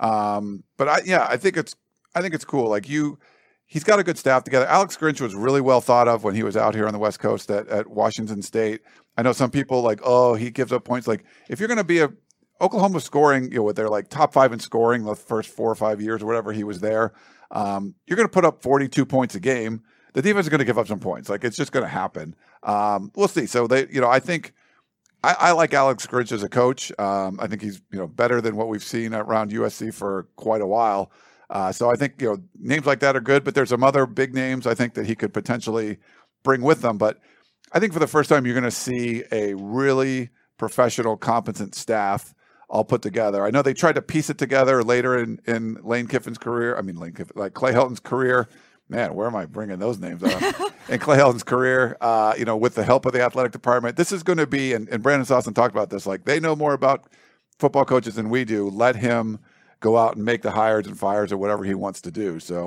Um, but I, yeah, I think it's I think it's cool. Like you, he's got a good staff together. Alex Grinch was really well thought of when he was out here on the West Coast at, at Washington State. I know some people like, oh, he gives up points. Like if you're going to be a Oklahoma scoring, you know, with their like top five in scoring the first four or five years or whatever he was there, um, you're going to put up forty-two points a game. The defense is going to give up some points. Like it's just going to happen. Um, we'll see. So they, you know, I think I, I like Alex Grinch as a coach. Um, I think he's, you know, better than what we've seen around U S C for quite a while. Uh, so I think, you know, names like that are good, but there's some other big names I think that he could potentially bring with them. But I think for the first time, you're going to see a really professional, competent staff all put together. I know they tried to piece it together later in, in Lane Kiffin's career. I mean, Lane Kiffin, like Clay Helton's career. Man, where am I bringing those names up? In Clay Helton's career, uh, you know, with the help of the athletic department, this is going to be, and, and Brandon Sosson talked about this, like they know more about football coaches than we do. Let him go out and make the hires and fires or whatever he wants to do. So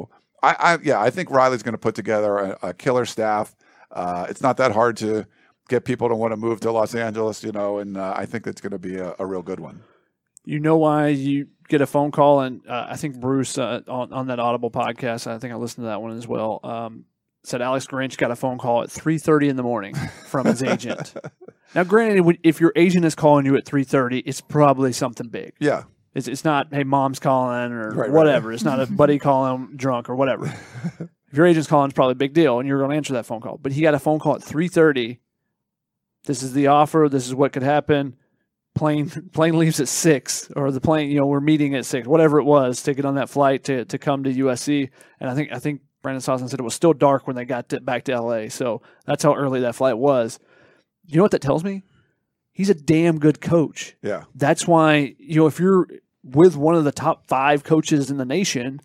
I, I yeah, I think Riley's going to put together a, a killer staff. Uh, it's not that hard to get people to want to move to Los Angeles, you know, and uh, I think it's going to be a, a real good one. You know why you get a phone call, and uh, I think Bruce uh, on, on that Audible podcast, I think I listened to that one as well, um, said Alex Grinch got a phone call at three thirty in the morning from his agent. Now, granted, if your agent is calling you at three thirty, it's probably something big. Yeah. It's, it's not, hey, mom's calling or right, whatever. Right. It's not a buddy calling drunk or whatever. If your agent's calling, it's probably a big deal, and you're going to answer that phone call. But he got a phone call at three thirty. This is the offer. This is what could happen. Plane plane leaves at six, or the plane, you know, we're meeting at six, whatever it was, to get on that flight to, to come to U S C. And I think I think Brandon Sosson said it was still dark when they got to, back to L A. So that's how early that flight was. You know what that tells me? He's a damn good coach. Yeah. That's why, you know, if you're with one of the top five coaches in the nation,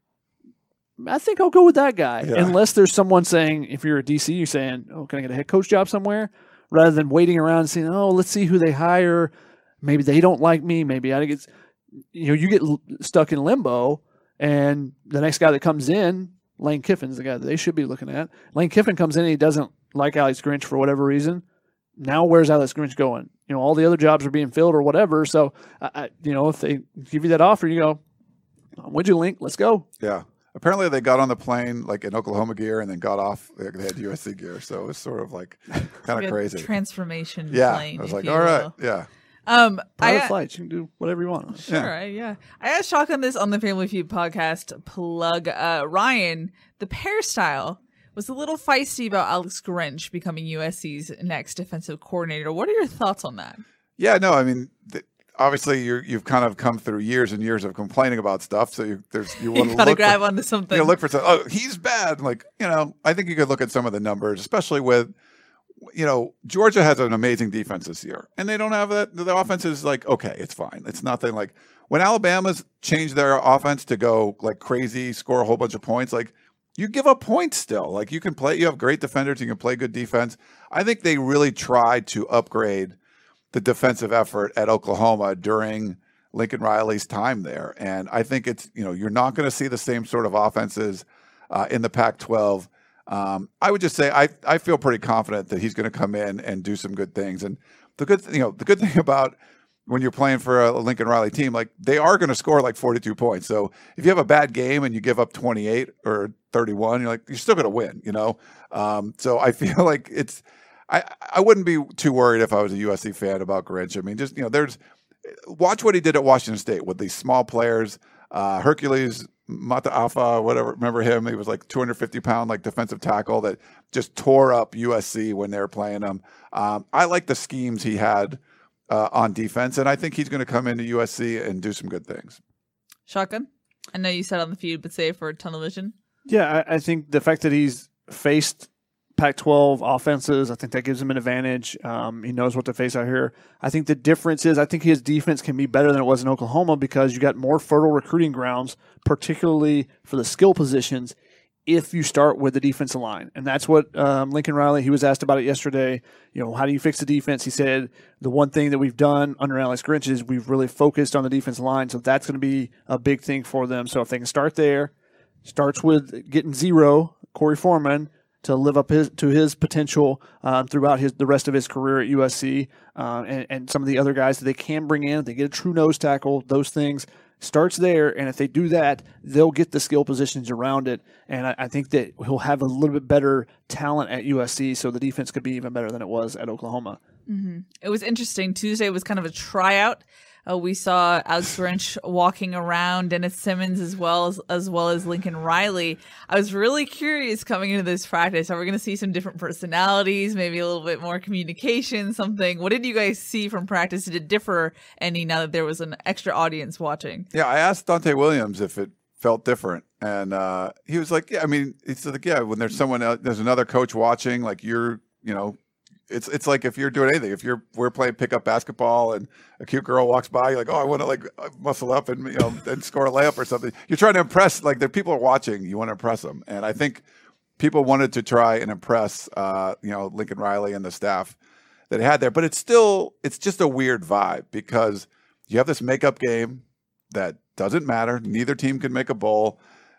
I think I'll go with that guy. Yeah. Unless there's someone saying, if you're a D C, you're saying, oh, can I get a head coach job somewhere? Rather than waiting around and saying, oh, let's see who they hire. Maybe they don't like me. Maybe I get, you know, you get l- stuck in limbo, and the next guy that comes in, Lane Kiffin's the guy that they should be looking at. Lane Kiffin comes in and he doesn't like Alex Grinch for whatever reason. Now where's Alex Grinch going? You know, all the other jobs are being filled or whatever. So, I, I, you know, if they give you that offer, you go, would you Link? Let's go. Yeah. Apparently they got on the plane like in Oklahoma gear and then got off. They had U S C gear. So it was sort of like kind Like of a crazy. Transformation Yeah. plane. I was if like, you all right. will. Yeah. Um, Private I, flights. You can do whatever you want. Sure, Yeah. I, yeah. I asked Shotgun this on the Family Feud podcast. Plug uh, Ryan, the peristyle was a little feisty about Alex Grinch becoming U S C's next defensive coordinator. What are your thoughts on that? Yeah, no, I mean, th- obviously you're, you've kind of come through years and years of complaining about stuff. So you, there's, you want You to gotta look grab for, onto something. you look for something. Oh, he's bad. Like, you know, I think you could look at some of the numbers, especially with, you know, Georgia has an amazing defense this year, and they don't have that. The offense is like, okay, it's fine. It's nothing like when Alabama's changed their offense to go like crazy, score a whole bunch of points. Like, you give up points still. Like, you can play, you have great defenders, you can play good defense. I think they really tried to upgrade the defensive effort at Oklahoma during Lincoln Riley's time there. And I think it's, you know, you're not going to see the same sort of offenses uh, in the Pac twelve. Um, I would just say I, I feel pretty confident that he's going to come in and do some good things. And the good, you know, the good thing about when you're playing for a Lincoln Riley team, like they are going to score like forty-two points. So if you have a bad game and you give up twenty-eight or thirty-one, you're like, you're still going to win, you know? Um, so I feel like it's, I, I wouldn't be too worried if I was a U S C fan about Grinch. I mean, just, you know, there's, watch what he did at Washington State with these small players, uh, Hercules Mataafa, whatever, remember him? He was like two hundred fifty pound, like defensive tackle that just tore up U S C when they were playing him. Um, I like the schemes he had uh, on defense, and I think he's going to come into U S C and do some good things. Shotgun? I know you said on the feud, but say it for television. Yeah, I, I think the fact that he's faced Pac twelve offenses, I think that gives him an advantage. Um, he knows what to face out here. I think the difference is I think his defense can be better than it was in Oklahoma because you got more fertile recruiting grounds, particularly for the skill positions, if you start with the defensive line. And that's what um, Lincoln Riley, he was asked about it yesterday. You know, how do you fix the defense? He said the one thing that we've done under Alex Grinch is we've really focused on the defensive line, so that's going to be a big thing for them. So if they can start there, starts with getting zero, Corey Foreman, to live up his to his potential uh, throughout his the rest of his career at U S C, uh, and, and some of the other guys that they can bring in. If they get a true nose tackle, those things starts there, and if they do that, they'll get the skill positions around it. And I, I think that he'll have a little bit better talent at U S C, so the defense could be even better than it was at Oklahoma. Mm-hmm. It was interesting. Tuesday was kind of a tryout. Uh, we saw Alex Grinch walking around, Dennis Simmons as well as as well as Lincoln Riley. I was really curious coming into this practice. Are we going to see some different personalities, maybe a little bit more communication, something? What did you guys see from practice? Did it differ any now that there was an extra audience watching? Yeah, I asked Dante Williams if it felt different, and uh, he was like, "Yeah, I mean, it's like, yeah, when there's someone else, there's another coach watching, like you're, you know." It's it's like if you're doing anything, if you're we're playing pickup basketball and a cute girl walks by, you're like, oh, I want to like muscle up and you know and score a layup or something. You're trying to impress, like the people are watching, you want to impress them, and I think people wanted to try and impress, uh, you know, Lincoln Riley and the staff that he had there. But it's still it's just a weird vibe because you have this makeup game that doesn't matter. Neither team can make a bowl.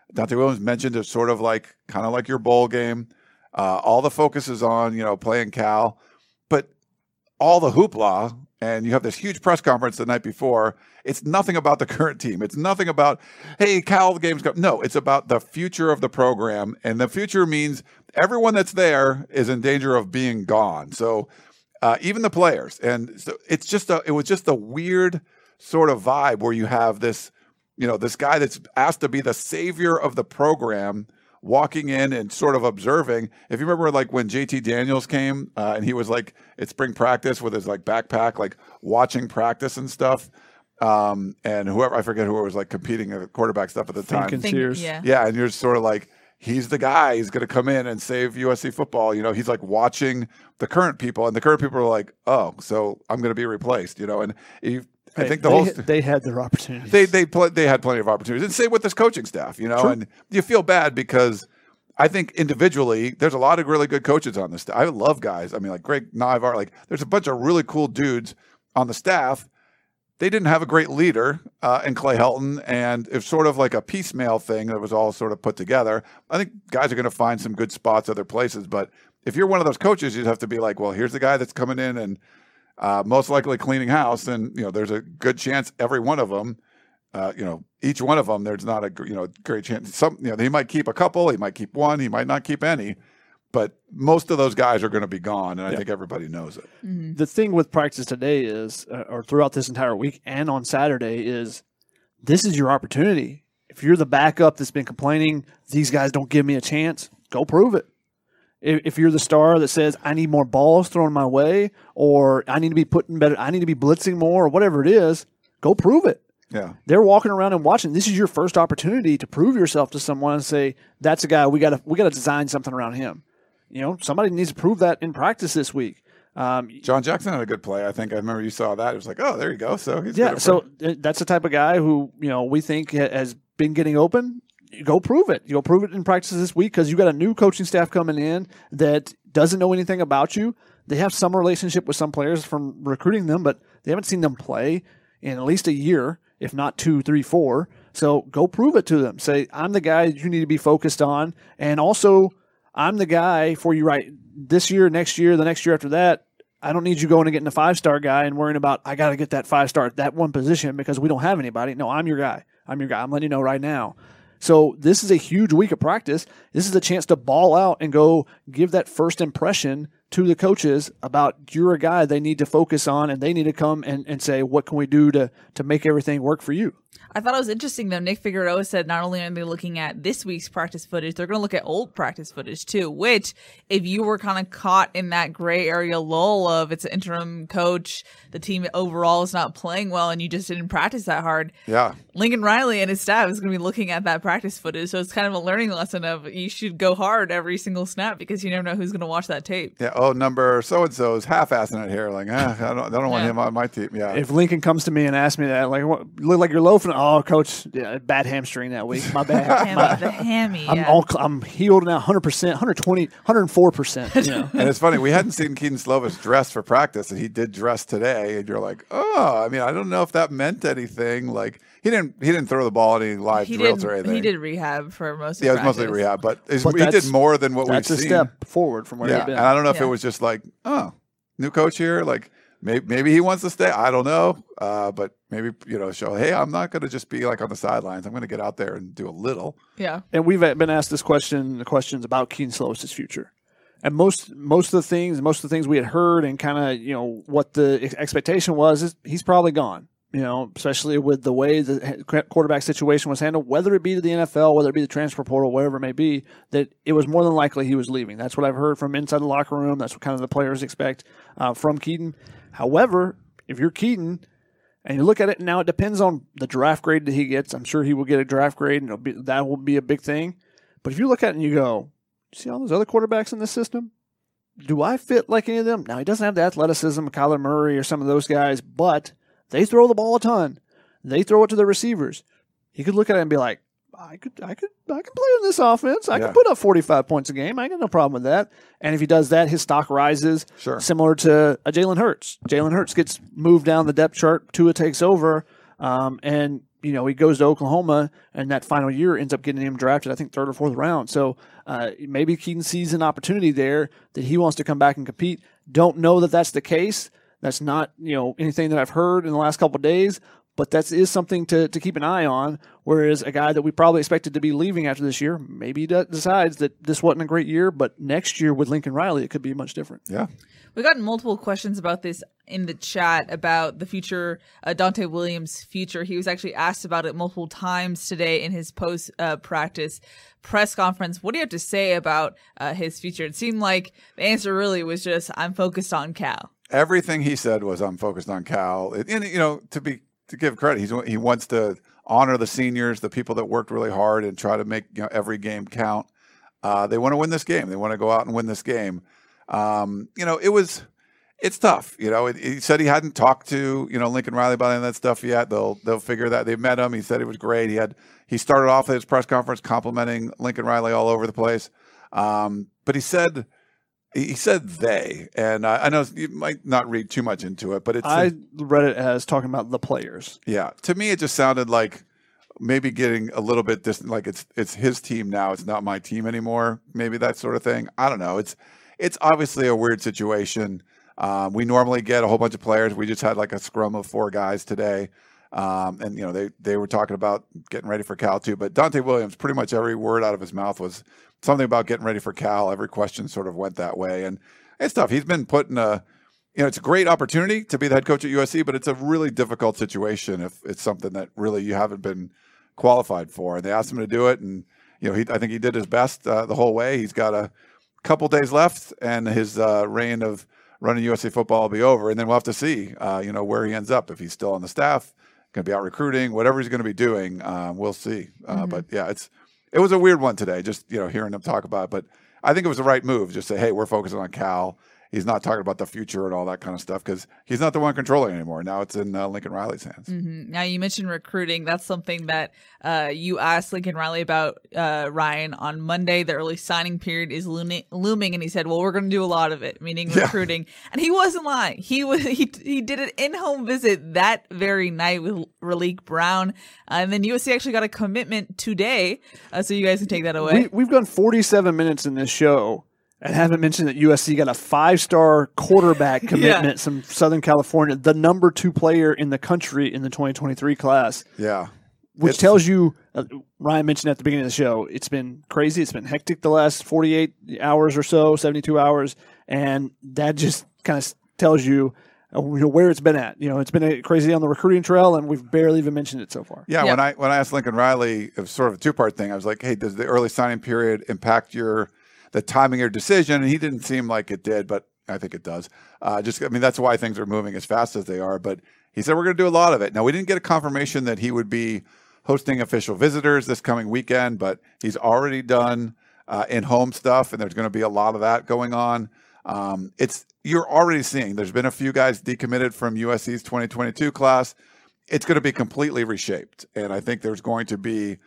Dante Williams mentioned it's sort of like kind of like your bowl game. Uh, all the focus is on, you know, playing Cal, but all the hoopla, and you have this huge press conference the night before. It's nothing about the current team. It's nothing about, hey, Cal, the game's going. No, it's about the future of the program, and the future means everyone that's there is in danger of being gone. So uh, even the players, and so it's just a, it was just a weird sort of vibe where you have this, you know, this guy that's asked to be the savior of the program, walking in and sort of observing. If you remember, like when J T Daniels came uh, and he was like at spring practice with his like backpack, like watching practice and stuff. Um, and whoever, I forget who was like competing at quarterback stuff at the time. Think, Sears. Yeah. Yeah. And you're sort of like, he's the guy. He's going to come in and save U S C football. You know, he's like watching the current people, and the current people are like, oh, so I'm going to be replaced, you know, and he, I Hey, think the they, whole they had their opportunities. they they pl- they had plenty of opportunities, and same with this coaching staff, you know. True. And you feel bad because I think individually there's a lot of really good coaches on this staff. I love guys. I mean, like Greg Nivart, like there's a bunch of really cool dudes on the staff. They didn't have a great leader uh, in Clay Helton, and it's sort of like a piecemeal thing that was all sort of put together. I think guys are going to find some good spots other places, but if you're one of those coaches, you'd have to be like, well, here's the guy that's coming in and Uh, most likely cleaning house, and you know there's a good chance every one of them, uh, you know, each one of them, there's not a you know great chance. Some you know he might keep a couple, he might keep one, he might not keep any, but most of those guys are going to be gone, and I yeah. think everybody knows it. Mm-hmm. The thing with practice today is, uh, or throughout this entire week and on Saturday, is this is your opportunity. If you're the backup that's been complaining, these guys don't give me a chance, go prove it. If you're the star that says, I need more balls thrown my way, or I need to be putting better, I need to be blitzing more, or whatever it is, go prove it. Yeah, They're walking around and watching. This is your first opportunity to prove yourself to someone and say, that's a guy, we got to we got to design something around him. You know, somebody needs to prove that in practice this week. Um, John Jackson had a good play. I think I remember you saw that. It was like, oh, there you go. So he's yeah, good at so play. uh, that's the type of guy who, you know, we think ha- has been getting open. You go prove it. You go prove it in practice this week because you got a new coaching staff coming in that doesn't know anything about you. They have some relationship with some players from recruiting them, but they haven't seen them play in at least a year, if not two, three, four. So go prove it to them. Say, I'm the guy you need to be focused on. And also, I'm the guy for you right this year, next year, the next year after that. I don't need you going and getting a five-star guy and worrying about, I got to get that five-star at that one position because we don't have anybody. No, I'm your guy. I'm your guy. I'm letting you know right now. So this is a huge week of practice. This is a chance to ball out and go give that first impression to the coaches about you're a guy they need to focus on, and they need to come and, and say, what can we do to, to make everything work for you? I thought it was interesting, though. Nick Figueroa said not only are they looking at this week's practice footage, they're going to look at old practice footage, too, which if you were kind of caught in that gray area lull of it's an interim coach, the team overall is not playing well, and you just didn't practice that hard. Yeah. Lincoln Riley and his staff is going to be looking at that practice footage. So it's kind of a learning lesson of you should go hard every single snap because you never know who's going to watch that tape. Yeah. Oh, number so-and-so is half-assing it here. Like, ah, I don't, I don't want Yeah. him on my team. Yeah. If Lincoln comes to me and asks me that, like, what, look like you're loafing. Oh, coach, yeah, bad hamstring that week. My bad. Hammy, My- the hammy. I'm yeah. all, I'm healed now, one hundred percent, one twenty, one oh four percent. You know? And it's funny, we hadn't seen Keaton Slovis dress for practice, and he did dress today. And you're like, oh, I mean, I don't know if that meant anything. Like, he didn't he didn't throw the ball any live he drills did, or anything. he did rehab for most of Yeah, it was mostly practice. rehab, but, it's, But he did that's- more than what we've That's a seen. step forward from where Yeah, you've and been. I don't know if Yeah. it was just like, oh, new coach here, like maybe maybe he wants to stay. I don't know, uh, but maybe you know, show hey, I'm not going to just be like on the sidelines. I'm going to get out there and do a little. Yeah. And we've been asked this question, the questions about Keaton Slovis' future. And most most of the things, most of the things we had heard and kind of, you know, what the ex- expectation was is he's probably gone. You know, especially with the way the quarterback situation was handled, whether it be to the N F L, whether it be the transfer portal, whatever it may be, that it was more than likely he was leaving. That's what I've heard from inside the locker room. That's what kind of the players expect uh, from Keaton. However, if you're Keaton and you look at it now, it depends on the draft grade that he gets. I'm sure he will get a draft grade, and it'll be, that will be a big thing. But if you look at it and you go, see all those other quarterbacks in this system? Do I fit like any of them? Now, he doesn't have the athleticism of Kyler Murray or some of those guys, but they throw the ball a ton. They throw it to the receivers. He could look at it and be like, I could, I could, I could play in this offense. I Yeah. could put up forty-five points a game. I got no problem with that. And if he does that, his stock rises. Sure. Similar to a Jalen Hurts. Jalen Hurts gets moved down the depth chart. Tua takes over. Um, and, you know, he goes to Oklahoma, and that final year ends up getting him drafted, I think, third or fourth round. So uh, maybe Keaton sees an opportunity there that he wants to come back and compete. Don't know that that's the case. That's not, you know, anything that I've heard in the last couple of days, but that is something to, to keep an eye on. Whereas a guy that we probably expected to be leaving after this year, maybe he decides that this wasn't a great year, but next year with Lincoln Riley, it could be much different. Yeah. We got multiple questions about this in the chat about the future, uh, Dante Williams' future. He was actually asked about it multiple times today in his post uh, practice press conference. What do you have to say about uh, his future? It seemed like the answer really was just, I'm focused on Cal. Everything he said was, I'm focused on Cal. And, you know, to be to give credit, he's he wants to honor the seniors, the people that worked really hard, and try to make, you know, every game count. Uh, they want to win this game. They want to go out and win this game. Um, you know, it was, it's tough. You know, it, he said he hadn't talked to, you know, Lincoln Riley about any of that stuff yet. They'll, they'll figure that. They've met him. He said he was great. He had, he started off his press conference complimenting Lincoln Riley all over the place. Um, but he said, he said they, and I, I know you might not read too much into it, but it's, I read it as talking about the players. Yeah. To me, it just sounded like maybe getting a little bit distant, like it's, it's his team now. It's not my team anymore. Maybe that sort of thing. I don't know. It's, It's obviously a weird situation. Um, we normally get a whole bunch of players. We just had like a scrum of four guys today. Um, and, you know, they, they were talking about getting ready for Cal too. But Dante Williams, pretty much every word out of his mouth was something about getting ready for Cal. Every question sort of went that way. And it's tough. He's been put in a, you know, it's a great opportunity to be the head coach at U S C, but it's a really difficult situation if it's something that really you haven't been qualified for. And they asked him to do it. And, you know, he, I think he did his best uh, the whole way. He's got a couple days left, and his uh, reign of running U S C football will be over, and then we'll have to see, uh, you know, where he ends up. If he's still on the staff, going to be out recruiting, whatever he's going to be doing, uh, we'll see. Uh, mm-hmm. But yeah, it's it was a weird one today, just, you know, hearing him talk about it. But I think it was the right move. Just say, hey, we're focusing on Cal. He's not talking about the future and all that kind of stuff because he's not the one controlling it anymore. Now it's in uh, Lincoln Riley's hands. Mm-hmm. Now, you mentioned recruiting. That's something that uh, you asked Lincoln Riley about, uh, Ryan, on Monday. The early signing period is looming, and he said, well, we're going to do a lot of it, meaning recruiting. Yeah. And he wasn't lying. He was he he did an in-home visit that very night with Raleek Brown. Uh, and then U S C actually got a commitment today, uh, so you guys can take that away. We, we've gone forty-seven minutes in this show and haven't mentioned that U S C got a five-star quarterback commitment yeah. from Southern California, the number two player in the country in the twenty twenty-three class. Yeah. Which it's, tells you, uh, Ryan mentioned at the beginning of the show, it's been crazy. It's been hectic the last forty-eight hours or so, seventy-two hours. And that just kind of tells you, uh, you know, where it's been at. You know, it's been a crazy on the recruiting trail, and we've barely even mentioned it so far. Yeah, yeah. when I when I asked Lincoln Riley, it was sort of a two-part thing. I was like, hey, does the early signing period impact your the timing of your decision? And he didn't seem like it did, but I think it does. Uh, just, I mean, that's why things are moving as fast as they are. But he said we're going to do a lot of it. Now, we didn't get a confirmation that he would be hosting official visitors this coming weekend, but he's already done uh, in-home stuff, and there's going to be a lot of that going on. Um, it's you're already seeing there's been a few guys decommitted from U S C's twenty twenty-two class. It's going to be completely reshaped, and I think there's going to be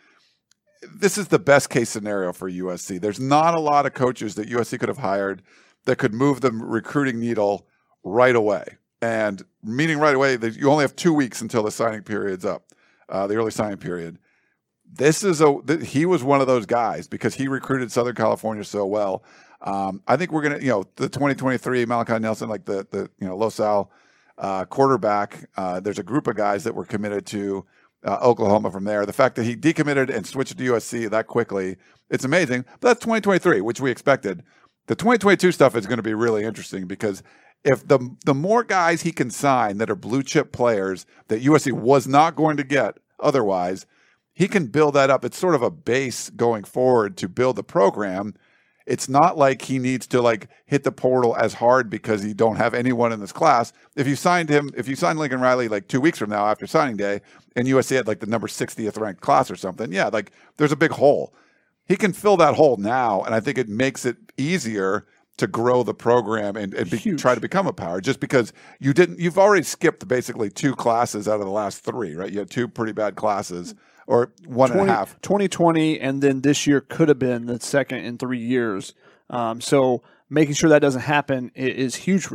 this is the best case scenario for U S C. There's not a lot of coaches that U S C could have hired that could move the recruiting needle right away. And meaning right away, that you only have two weeks until the signing period's up, uh, the early signing period. This is a he was one of those guys because he recruited Southern California so well. Um, I think we're gonna, you know, the twenty twenty-three Malachi Nelson, like the the you know Los Al uh, quarterback. Uh, there's a group of guys that were committed to Uh, Oklahoma from there. The fact that he decommitted and switched to U S C that quickly, it's amazing. But that's twenty twenty-three, which we expected. The twenty twenty-two stuff is going to be really interesting because if the the more guys he can sign that are blue chip players that U S C was not going to get otherwise, he can build that up. It's sort of a base going forward to build the program. It's not like he needs to like hit the portal as hard because you don't have anyone in this class. If you signed him, if you signed Lincoln Riley like two weeks from now after signing day and U S C had like the number sixtieth ranked class or something, yeah, like there's a big hole. He can fill that hole now, and I think it makes it easier to grow the program and, and be, try to become a power just because you didn't, you've already skipped basically two classes out of the last three, right? You had two pretty bad classes. Or one twenty, and a half. twenty twenty, and then this year could have been the second in three years. Um, so making sure that doesn't happen is, is huge for them.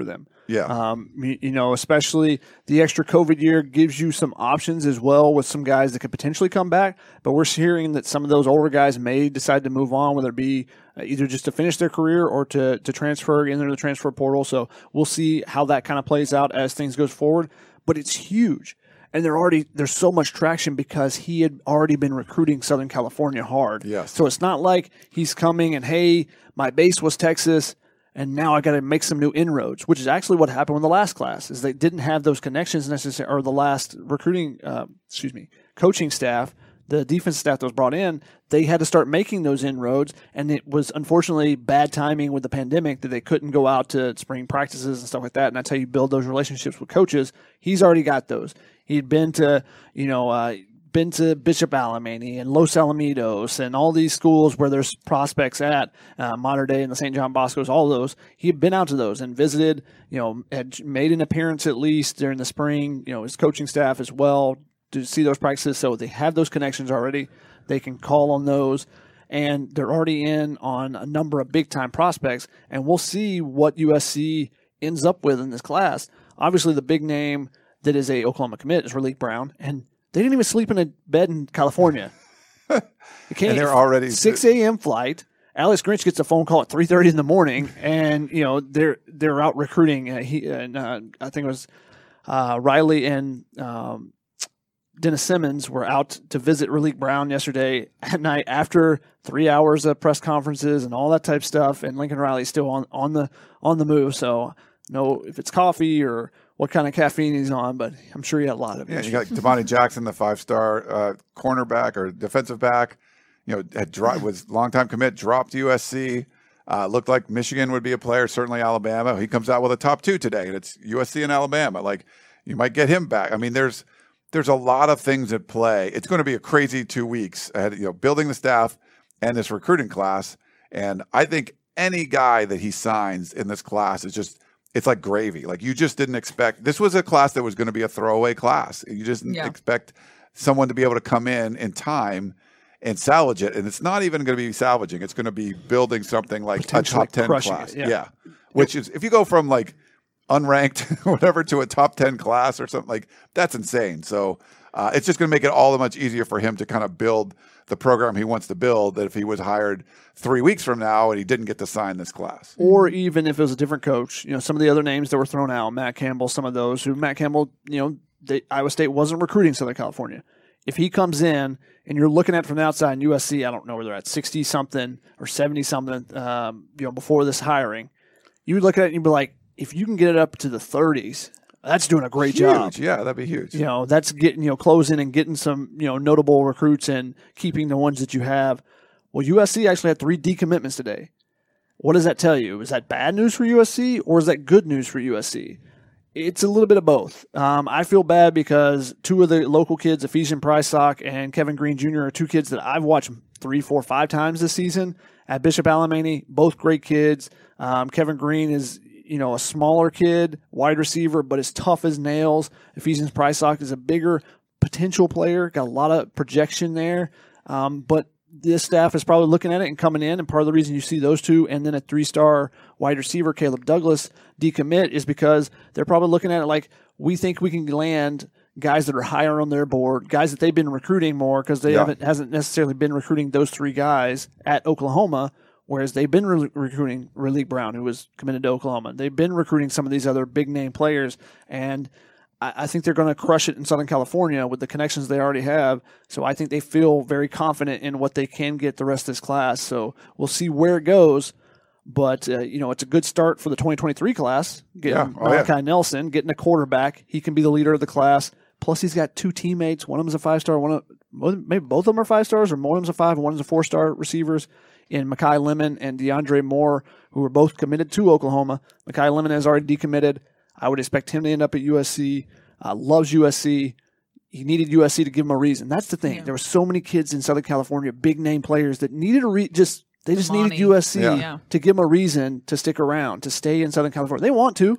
Yeah. Um, you, you know, especially the extra COVID year gives you some options as well with some guys that could potentially come back. But we're hearing that some of those older guys may decide to move on, whether it be either just to finish their career or to, to transfer into the transfer portal. So we'll see how that kind of plays out as things goes forward. But it's huge. And they're already there's so much traction because he had already been recruiting Southern California hard. Yes. So it's not like he's coming and, hey, my base was Texas, and now I got to make some new inroads, which is actually what happened with the last class, is they didn't have those connections necessarily, or the last recruiting, uh, excuse me, coaching staff, the defense staff that was brought in, they had to start making those inroads, and it was unfortunately bad timing with the pandemic that they couldn't go out to spring practices and stuff like that, and that's how you build those relationships with coaches. He's already got those. He'd been to, you know, uh, been to Bishop Alemany and Los Alamitos and all these schools where there's prospects at, uh, Modern Day and the Saint John Bosco's, all those. He had been out to those and visited, you know, had made an appearance at least during the spring, you know, his coaching staff as well to see those practices. So they have those connections already. They can call on those. And they're already in on a number of big-time prospects. And we'll see what U S C ends up with in this class. Obviously, the big name that is a Oklahoma commit is Raleek Brown, and they didn't even sleep in a bed in California. And they're already six a.m. flight. Alex Grinch gets a phone call at three thirty in the morning, and you know they're they're out recruiting. Uh, he and uh, I think it was uh, Riley and um, Dennis Simmons were out to visit Raleek Brown yesterday at night after three hours of press conferences and all that type of stuff. And Lincoln Riley's still on on the on the move, so no if it's coffee or what kind of caffeine he's on, but I'm sure he had a lot of it. Yeah, you got Devontae Jackson, the five-star uh, cornerback or defensive back. You know, had dro- was longtime commit, dropped U S C. Uh, looked like Michigan would be a player, certainly Alabama. He comes out with a top two today, and it's U S C and Alabama. Like, you might get him back. I mean, there's there's a lot of things at play. It's going to be a crazy two weeks ahead, you know, building the staff and this recruiting class. And I think any guy that he signs in this class is just – it's like gravy. Like, you just didn't expect – this was a class that was going to be a throwaway class. You just didn't yeah. expect someone to be able to come in in time and salvage it. And it's not even going to be salvaging. It's going to be building something like a top ten class. It, yeah. yeah. Which is – if you go from like unranked whatever to a top ten class or something, like, that's insane. So uh, it's just going to make it all the much easier for him to kind of build the program he wants to build, that if he was hired three weeks from now and he didn't get to sign this class. Or even if it was a different coach, you know, some of the other names that were thrown out, Matt Campbell, some of those who Matt Campbell, you know, they, Iowa State wasn't recruiting Southern California. If he comes in and you're looking at it from the outside in U S C, I don't know where they're at, sixty something or seventy something, um, you know, before this hiring, you would look at it and you'd be like, if you can get it up to the thirties, that's doing a great huge. job. Yeah, that'd be huge. You know, that's getting, you know, closing and getting some, you know, notable recruits and keeping the ones that you have. Well, U S C actually had three decommitments today. What does that tell you? Is that bad news for U S C or is that good news for U S C? It's a little bit of both. Um, I feel bad because two of the local kids, Ephesian Prysock and Kevin Green Junior, are two kids that I've watched three, four, five times this season at Bishop Alemany. Both great kids. Um, Kevin Green is, you know, a smaller kid, wide receiver, but as tough as nails. Ephesians Prysock is a bigger potential player, got a lot of projection there. Um, but this staff is probably looking at it and coming in, and part of the reason you see those two and then a three-star wide receiver, Caleb Douglas, decommit is because they're probably looking at it like, we think we can land guys that are higher on their board, guys that they've been recruiting more because they yeah. haven't hasn't necessarily been recruiting those three guys at Oklahoma. Whereas they've been re- recruiting Raleek Brown, who was committed to Oklahoma. They've been recruiting some of these other big-name players, and I, I think they're going to crush it in Southern California with the connections they already have. So I think they feel very confident in what they can get the rest of this class. So we'll see where it goes. But, uh, you know, it's a good start for the twenty twenty-three class, getting yeah. oh, Malachi yeah. Nelson, getting a quarterback. He can be the leader of the class. Plus, he's got two teammates. One of them's a five-star. One of maybe both of them are five stars, or one of them's a five, and one of them's a four-star receivers in Makai Lemon and DeAndre Moore, who are both committed to Oklahoma. Makai Lemon has already decommitted. I would expect him to end up at U S C. Uh, loves U S C. He needed U S C to give him a reason. That's the thing. Yeah. There were so many kids in Southern California, big-name players, that needed a re- just they just Money. needed U S C yeah. to give them a reason to stick around, to stay in Southern California. They want to.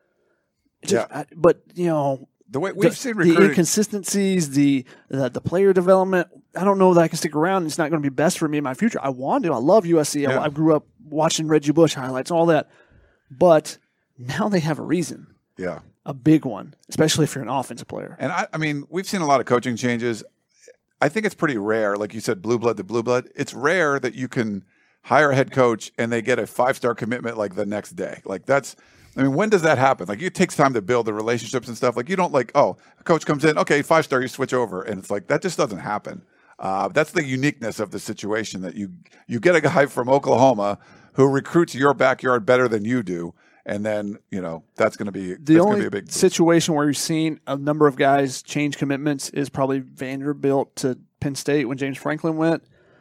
Just, yeah. I, but, you know, the way we've the, seen the recruiting, inconsistencies, the, the the player development. I don't know that I can stick around. It's not going to be best for me in my future. I want to. I love U S C. Yeah. I, I grew up watching Reggie Bush highlights and all that. But now they have a reason, Yeah. a big one, especially if you're an offensive player. And I, I mean, we've seen a lot of coaching changes. I think it's pretty rare, like you said, blue blood to blue blood. It's rare that you can hire a head coach and they get a five-star commitment like the next day. Like that's, I mean, when does that happen? Like it takes time to build the relationships and stuff. Like you don't like, oh, a coach comes in, okay, five-star, you switch over. And it's like, that just doesn't happen. Uh, that's the uniqueness of the situation that you, you get a guy from Oklahoma who recruits your backyard better than you do. And then, you know, that's going to be the only be a big situation where you've seen a number of guys change commitments is probably Vanderbilt to Penn State when James Franklin went.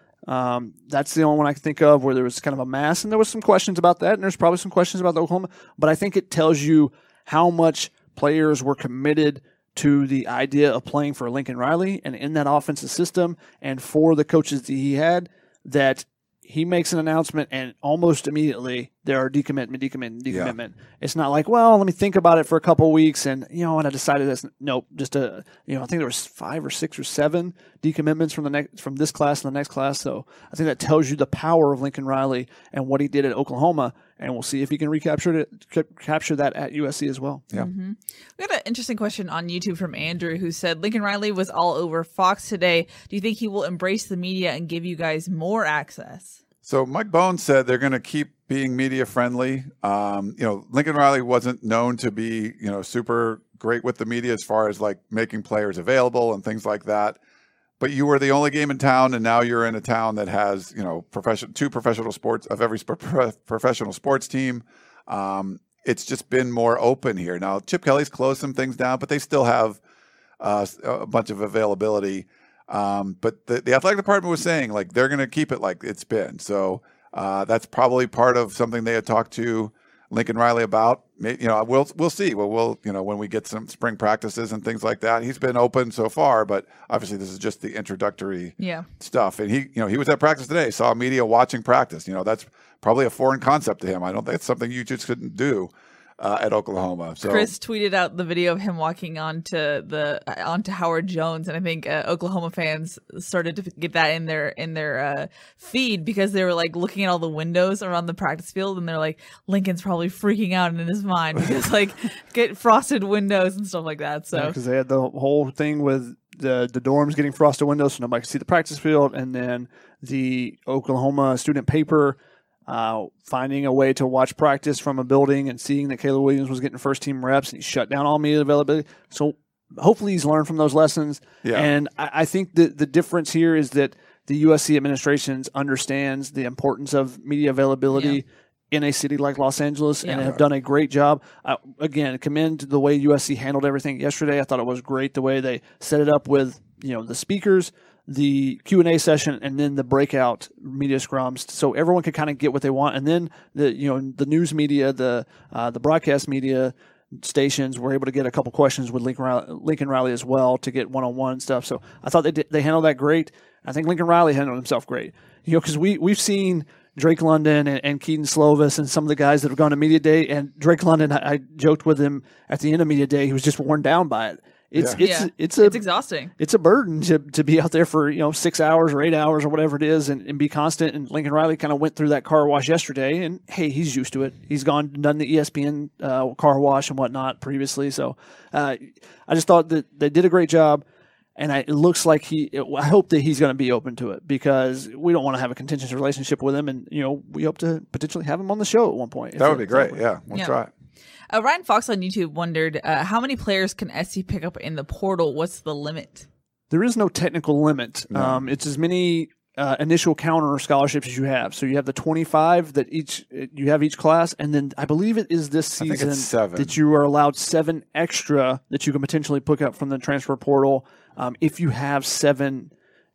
Um, that's the only one I can think of where there was kind of a mass, and there was some questions about that, and there's probably some questions about the Oklahoma. But I think it tells you how much players were committed to the idea of playing for Lincoln Riley and in that offensive system, and for the coaches that he had, that he makes an announcement and almost immediately there are decommitment, decommitment, decommitment. Yeah. It's not like, well, let me think about it for a couple of weeks and, you know, and I decided this. Nope. Just a, you know, I think there was five or six or seven decommitments from the next, from this class and the next class. So I think that tells you the power of Lincoln Riley and what he did at Oklahoma. And we'll see if he can recapture it, capture that at U S C as well. Yeah. Mm-hmm. We got an interesting question on YouTube from Andrew who said, Lincoln Riley was all over Fox today. Do you think he will embrace the media and give you guys more access? So Mike Bones said they're going to keep being media friendly. Um, you know, Lincoln Riley wasn't known to be, you know, super great with the media as far as like making players available and things like that. But you were the only game in town, and now you're in a town that has, you know, professional two professional sports of every sp- professional sports team. Um, it's just been more open here. Now, Chip Kelly's closed some things down, but they still have uh, a bunch of availability. Um, but the, the athletic department was saying like they're going to keep it like it's been. So uh, that's probably part of something they had talked to Lincoln Riley about. Maybe, you know, we'll we'll see. Well, we'll you know when we get some spring practices and things like that. He's been open so far, but obviously this is just the introductory yeah. stuff. And he you know he was at practice today, saw media watching practice. You know that's probably a foreign concept to him. I don't think it's something you just couldn't do. Uh, at Oklahoma. So Chris tweeted out the video of him walking onto the onto Howard Jones, and I think uh, Oklahoma fans started to get that in their in their uh, feed because they were like looking at all the windows around the practice field, and they're like, Lincoln's probably freaking out in his mind because like get frosted windows and stuff like that. So because yeah, they had the whole thing with the the dorms getting frosted windows so nobody could see the practice field, and then the Oklahoma student paper. Uh, finding a way to watch practice from a building and seeing that Caleb Williams was getting first team reps and he shut down all media availability. So hopefully he's learned from those lessons. Yeah. And I, I think that the difference here is that the U S C administration understands the importance of media availability yeah. in a city like Los Angeles yeah. and have done a great job. Uh, again, commend the way U S C handled everything yesterday. I thought it was great the way they set it up with, you know, the speakers, the Q and A session, and then the breakout media scrums, so everyone could kind of get what they want. And then the you know the news media, the uh, the broadcast media stations were able to get a couple questions with Lincoln Riley, Lincoln Riley as well to get one on one stuff. So I thought they did, they handled that great. I think Lincoln Riley handled himself great. You know, because we we've seen Drake London and, and Keaton Slovis and some of the guys that have gone to media day. And Drake London, I, I joked with him at the end of media day, he was just worn down by it. It's yeah. it's yeah. it's a it's exhausting. It's a burden to to be out there for you know six hours or eight hours or whatever it is, and, and be constant. And Lincoln Riley kind of went through that car wash yesterday, and hey, he's used to it. He's gone and done the E S P N uh, car wash and whatnot previously. So uh, I just thought that they did a great job, and I, it looks like he. It, I hope that he's going to be open to it because we don't want to have a contentious relationship with him, and you know we hope to potentially have him on the show at one point. That would be great. Yeah, we'll yeah. try it. Uh, Ryan Fox on YouTube wondered, uh, how many players can S C pick up in the portal? What's the limit? There is no technical limit. No. Um, it's as many uh, initial counter scholarships as you have. So you have the twenty-five that each you have each class, and then I believe it is this season that you are allowed seven extra that you can potentially pick up from the transfer portal um, if you have seven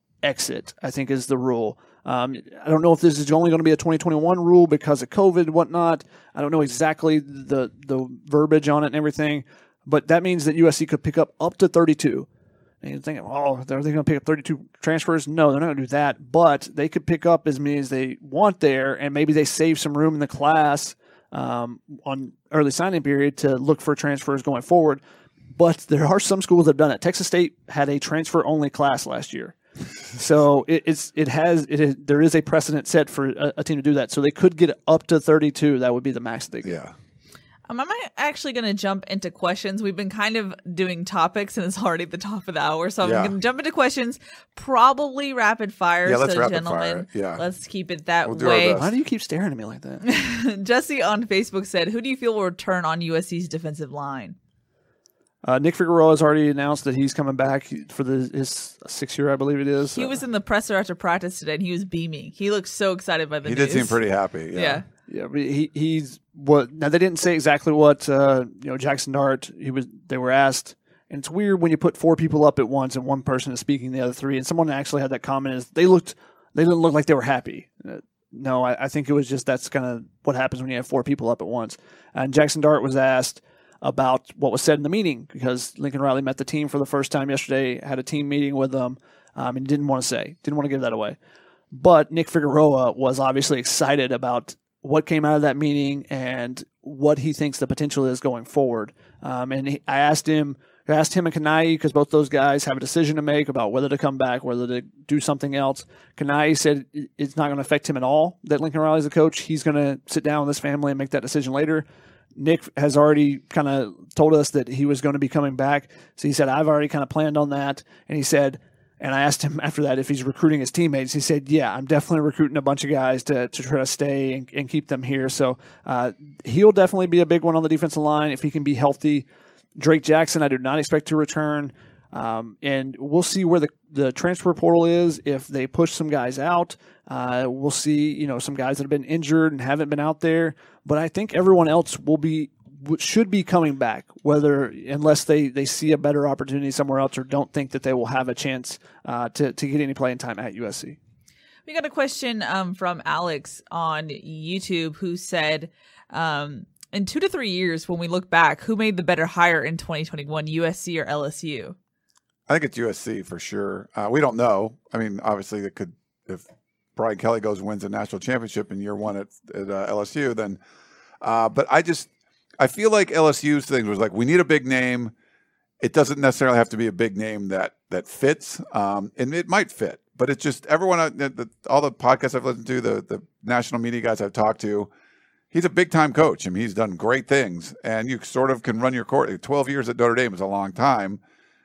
exit, I think is the rule. Um, I don't know if this is only going to be a twenty twenty-one rule because of COVID and whatnot. I don't know exactly the the verbiage on it and everything, but that means that U S C could pick up up to thirty-two. And you're thinking, oh, are they going to pick up thirty-two transfers? No, they're not going to do that, but they could pick up as many as they want there, and maybe they save some room in the class um, on early signing period to look for transfers going forward. But there are some schools that have done it. Texas State had a transfer-only class last year. So it, it's it has it is, there is a precedent set for a, a team to do that. So they could get up to thirty-two. That would be the max they get. Yeah. Um, I'm actually going to jump into questions. We've been kind of doing topics, and it's already the top of the hour, so I'm Yeah. going to jump into questions. Probably rapid fire. Yeah, let's so rapid gentlemen, fire. Yeah. let's keep it that We'll do our way. best. Why do you keep staring at me like that? Jesse on Facebook said, "Who do you feel will return on U S C's defensive line?" Uh, Nick Figueroa has already announced that he's coming back for the, his sixth year, I believe it is. He was in the presser after practice today, and he was beaming. He looked so excited by the He news. did seem pretty happy. Yeah. Yeah. Yeah, but he he's what now they didn't say exactly what uh, you know Jackson Dart he was they were asked, and it's weird when you put four people up at once and one person is speaking the other three, and someone actually had that comment is they looked they didn't look like they were happy. Uh, no, I, I think it was just that's kind of what happens when you have four people up at once. And Jackson Dart was asked about what was said in the meeting because Lincoln Riley met the team for the first time yesterday, had a team meeting with them, um, and didn't want to say, didn't want to give that away. But Nick Figueroa was obviously excited about what came out of that meeting and what he thinks the potential is going forward. Um, and he, I asked him, I asked him and Kanai, because both those guys have a decision to make about whether to come back, whether to do something else. Kanai said it's not going to affect him at all that Lincoln Riley's a coach. He's going to sit down with his family and make that decision later. Nick has already kind of told us that he was going to be coming back. So he said, I've already kind of planned on that. And he said, and I asked him after that if he's recruiting his teammates. He said, yeah, I'm definitely recruiting a bunch of guys to, to try to stay and, and keep them here. So uh, he'll definitely be a big one on the defensive line if he can be healthy. Drake Jackson, I do not expect to return. Um, and we'll see where the, the transfer portal is. If they push some guys out, uh, we'll see, you know, some guys that have been injured and haven't been out there. But I think everyone else will be should be coming back, whether unless they, they see a better opportunity somewhere else or don't think that they will have a chance uh, to, to get any playing time at U S C. We got a question um, from Alex on YouTube who said, um, in two to three years, when we look back, who made the better hire in twenty twenty-one, U S C or L S U? I think it's U S C for sure. Uh, we don't know. I mean, obviously, it could if Brian Kelly goes and wins a national championship in year one at, at uh, L S U, then. Uh, but I just I feel like L S U's thing was like we need a big name. It doesn't necessarily have to be a big name that that fits, um, and it might fit. But it's just everyone, uh, the, the, all the podcasts I've listened to, the the national media guys I've talked to. He's a big time coach. I mean, he's done great things, and you sort of can run your court. Twelve years at Notre Dame is a long time.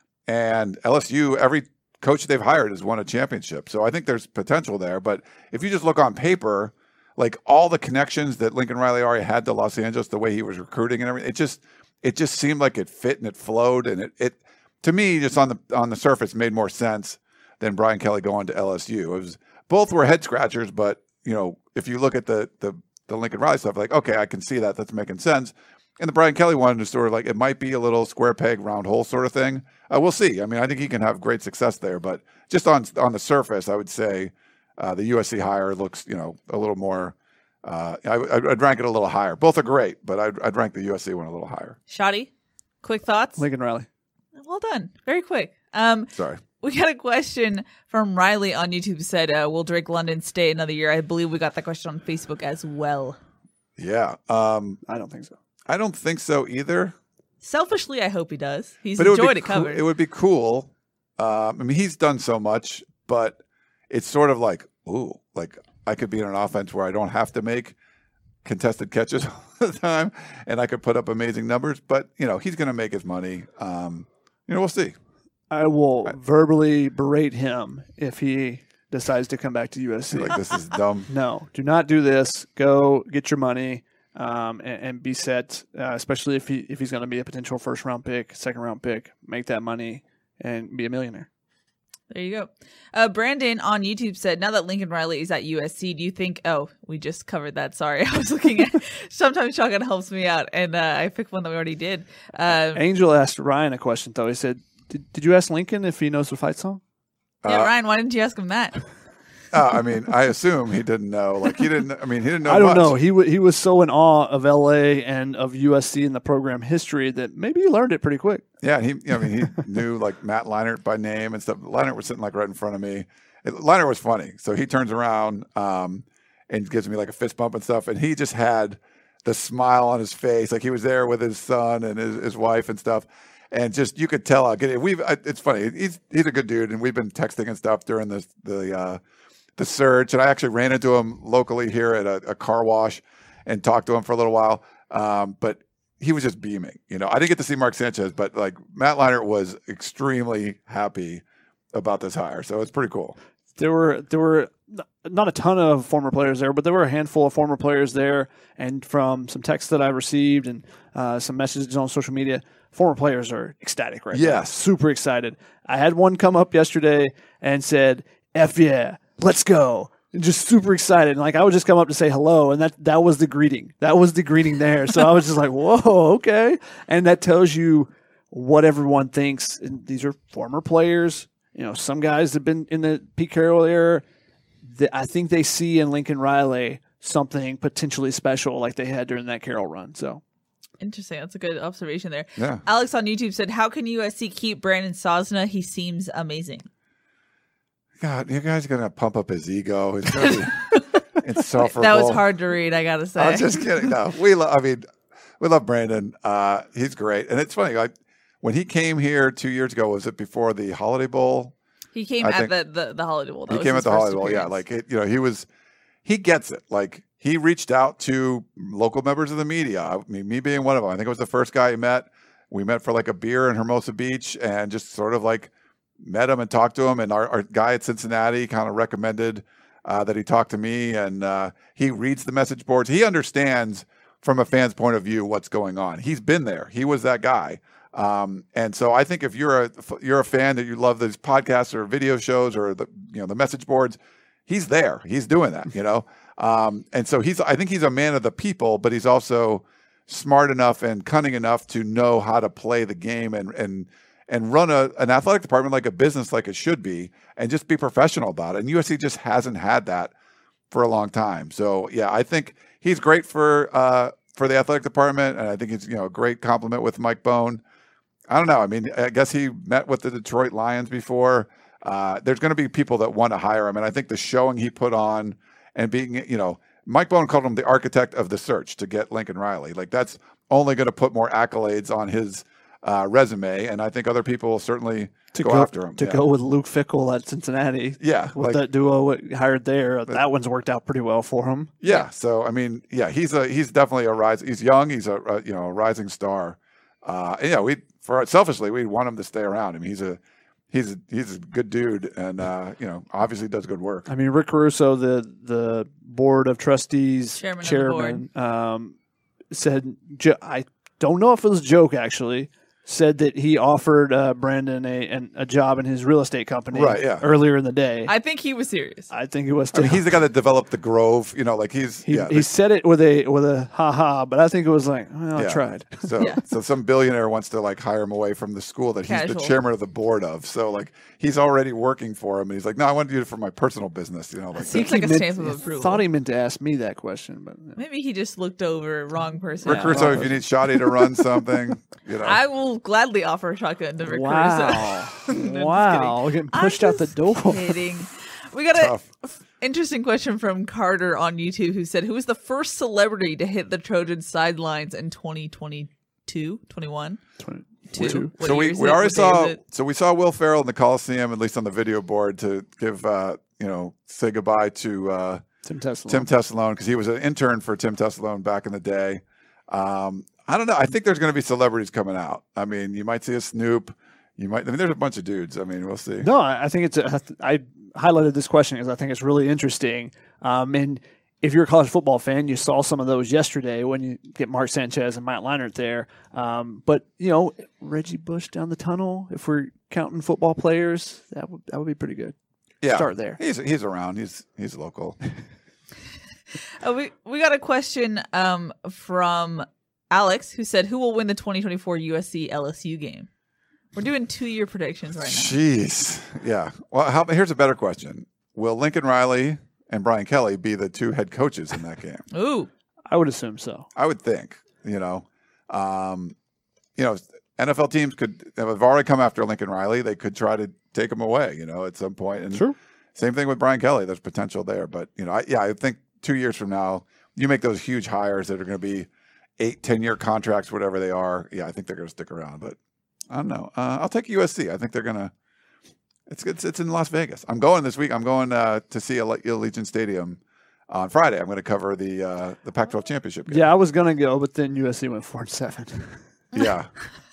And L S U, every coach they've hired has won a championship. So I think there's potential there. But if you just look on paper, like all the connections that Lincoln Riley already had to Los Angeles, the way he was recruiting and everything, it just it just seemed like it fit and it flowed. And it, it to me, just on the on the surface, made more sense than Brian Kelly going to L S U. It was both were head scratchers, but you know, if you look at the the the Lincoln Riley stuff, like, okay, I can see that. That's making sense. And the Brian Kelly one is sort of like, it might be a little square peg, round hole sort of thing. Uh, we'll see. I mean, I think he can have great success there. But just on on the surface, I would say uh, the U S C hire looks, you know, a little more, uh, I, I'd rank it a little higher. Both are great, but I'd, I'd rank the U S C one a little higher. Shoddy, quick thoughts? Lincoln Riley. Well done. Very quick. Um, Sorry. We got a question from Riley on YouTube said, uh, will Drake London stay another year? I believe we got that question on Facebook as well. Yeah. Um, I don't think so. I don't think so either. Selfishly, I hope he does. He's But it would enjoyed be it cool, covered. it would be cool. Um, I mean, he's done so much, but it's sort of like, ooh, like I could be in an offense where I don't have to make contested catches all the time, and I could put up amazing numbers. But you know, he's going to make his money. Um, you know, we'll see. I will I- verbally berate him if he decides to come back to U S C. Like, this is dumb. No, do not do this. Go get your money um, and, and be set, uh, especially if he if he's going to be a potential first round pick, second round pick. Make that money and be a millionaire. There you go. Uh, Brandon on YouTube said, now that Lincoln Riley is at U S C, do you think, oh, we just covered that. Sorry. I was looking at, sometimes Shotgun helps me out, and uh, I picked one that we already did. Um, Angel asked Ryan a question, though. He said, did, did you ask Lincoln if he knows the fight song? yeah, Uh, Ryan, why didn't you ask him that? Uh, I mean, I assume he didn't know. Like he didn't. I mean, he didn't know. I don't much. know. He w- he was so in awe of L A and of U S C and the program history that maybe he learned it pretty quick. Yeah, he. I mean, he knew like Matt Leinart by name and stuff. Leinart was sitting like right in front of me. It, Leinart was funny. So he turns around um, and gives me like a fist bump and stuff. And he just had the smile on his face, like he was there with his son and his, his wife and stuff. And just you could tell. Again, we've. It's funny. He's he's a good dude, and we've been texting and stuff during this the. Uh, the surge, and I actually ran into him locally here at a, a car wash and talked to him for a little while. Um, but he was just beaming. You know, I didn't get to see Mark Sanchez, but like Matt Leinart was extremely happy about this hire. So it's pretty cool. There were there were not a ton of former players there, but there were a handful of former players there. And from some texts that I received and uh, some messages on social media, former players are ecstatic right now. Yes. Super excited. I had one come up yesterday and said, F yeah, let's go. And just super excited. And like I would just come up to say hello, and that that was the greeting. That was the greeting there. So I was just like, whoa, okay. And that tells you what everyone thinks. And these are former players. You know, some guys have been in the Pete Carroll era. That I think they see in Lincoln Riley something potentially special like they had during that Carroll run. So interesting. That's a good observation there. Yeah. Alex on YouTube said, how can U S C keep Brandon Sosna? He seems amazing. God, you guys are going to pump up his ego. It's going to be insufferable. That was hard to read, I got to say. I'm just kidding. No, we love, I mean, we love Brandon. Uh, he's great. And it's funny, like, when he came here two years ago, was it before the Holiday Bowl? He came I at think, the, the, the Holiday Bowl. That he was came his at the first Holiday Bowl, yeah. appearance. Like, it, you know, he was, he gets it. Like, he reached out to local members of the media. I mean, me being one of them. I think it was the first guy he met. We met for like a beer in Hermosa Beach and just sort of like met him and talked to him. And our, our guy at Cincinnati kind of recommended uh, that he talk to me. And uh, he reads the message boards. He understands from a fan's point of view what's going on. He's been there. He was that guy. Um, and so I think if you're a you're a fan that you love these podcasts or video shows or the you know the message boards, he's there. He's doing that, you know. Um, and so he's I think he's a man of the people, but he's also smart enough and cunning enough to know how to play the game and and and run a an athletic department like a business, like it should be, and just be professional about it. And U S C just hasn't had that for a long time. So yeah, I think he's great for uh, for the athletic department, and I think he's you know a great compliment with Mike Bone. I don't know. I mean, I guess he met with the Detroit Lions before. Uh, there's going to be people that want to hire him. And I think the showing he put on and being, you know, Mike Bone called him the architect of the search to get Lincoln Riley. Like, that's only going to put more accolades on his uh, resume. And I think other people will certainly to go, go after him. To yeah. go with Luke Fickell at Cincinnati. Yeah. With like, that duo hired there. That one's worked out pretty well for him. Yeah. So, I mean, yeah, he's a he's definitely a rise. He's young. He's a, a you know, a rising star. Uh, and yeah, we for selfishly we want him to stay around. I mean, he's a he's a, he's a good dude, and uh, you know, obviously does good work. I mean, Rick Caruso, the the board of trustees chairman, chairman um, said, I don't know if it was a joke actually. Said that he offered uh, Brandon a an, a job in his real estate company right, yeah. earlier in the day. I think he was serious. I think he was too. I mean, he's the guy that developed the Grove. You know, like he's he, yeah. he said it with a with a ha ha, but I think it was like, well, yeah. I tried. So Yeah. so some billionaire wants to like hire him away from the school that he's Casual. the chairman of the board of. So like he's already working for him, and he's like, no, I want to do it for my personal business. You know, like Seems He like a meant- stamp of I approval. thought he meant to ask me that question, but Maybe he just looked over wrong person. Rick Caruso, if you need Shotty to run something, you know. I will gladly offer a shotgun to Rick wow, Caruso. No, just wow, we're getting I'm pushed out the just door. Kidding. We got Tough. an interesting question from Carter on YouTube, who said, "Who was the first celebrity to hit the Trojans sidelines in twenty twenty-two, twenty-one, two? What so year we, is we it? already What day is saw it? so we saw Will Ferrell in the Coliseum, at least on the video board, to give uh, you know say goodbye to uh, Tim Tessalone. Tim Tessalone, because he was an intern for Tim Tessalone back in the day. Um, I don't know. I think there's going to be celebrities coming out. I mean, you might see a Snoop. You might. I mean, there's a bunch of dudes. I mean, we'll see. No, I I think it's. A, I highlighted this question because I think it's really interesting. Um, and if you're a college football fan, you saw some of those yesterday when you get Mark Sanchez and Matt Leinart there. Um, but you know, Reggie Bush down the tunnel. If we're counting football players, that would that would be pretty good. Yeah, Start there. He's he's around. He's he's local. Uh, we we got a question um, from Alex, who said, "Who will win the twenty twenty-four U S C L S U game?" We're doing two year predictions right now. Jeez. Yeah. Well, how, here's a better question: will Lincoln Riley and Brian Kelly be the two head coaches in that game? Ooh, I would assume so. I would think. You know, um, you know, N F L teams could have already come after Lincoln Riley. They could try to take him away. You know, at some point. And True. Same thing with Brian Kelly. There's potential there, but you know, I, yeah, I think two years from now, you make those huge hires that are going to be eight, ten year contracts, whatever they are. Yeah, I think they're going to stick around. But I don't know. Uh, I'll take U S C. I think they're going to. It's it's it's in Las Vegas. I'm going this week. I'm going uh, to see Allegiant Stadium on Friday. I'm going to cover the uh, the Pac twelve championship game. Yeah, I was gonna go, but then U S C went four and seven. Yeah,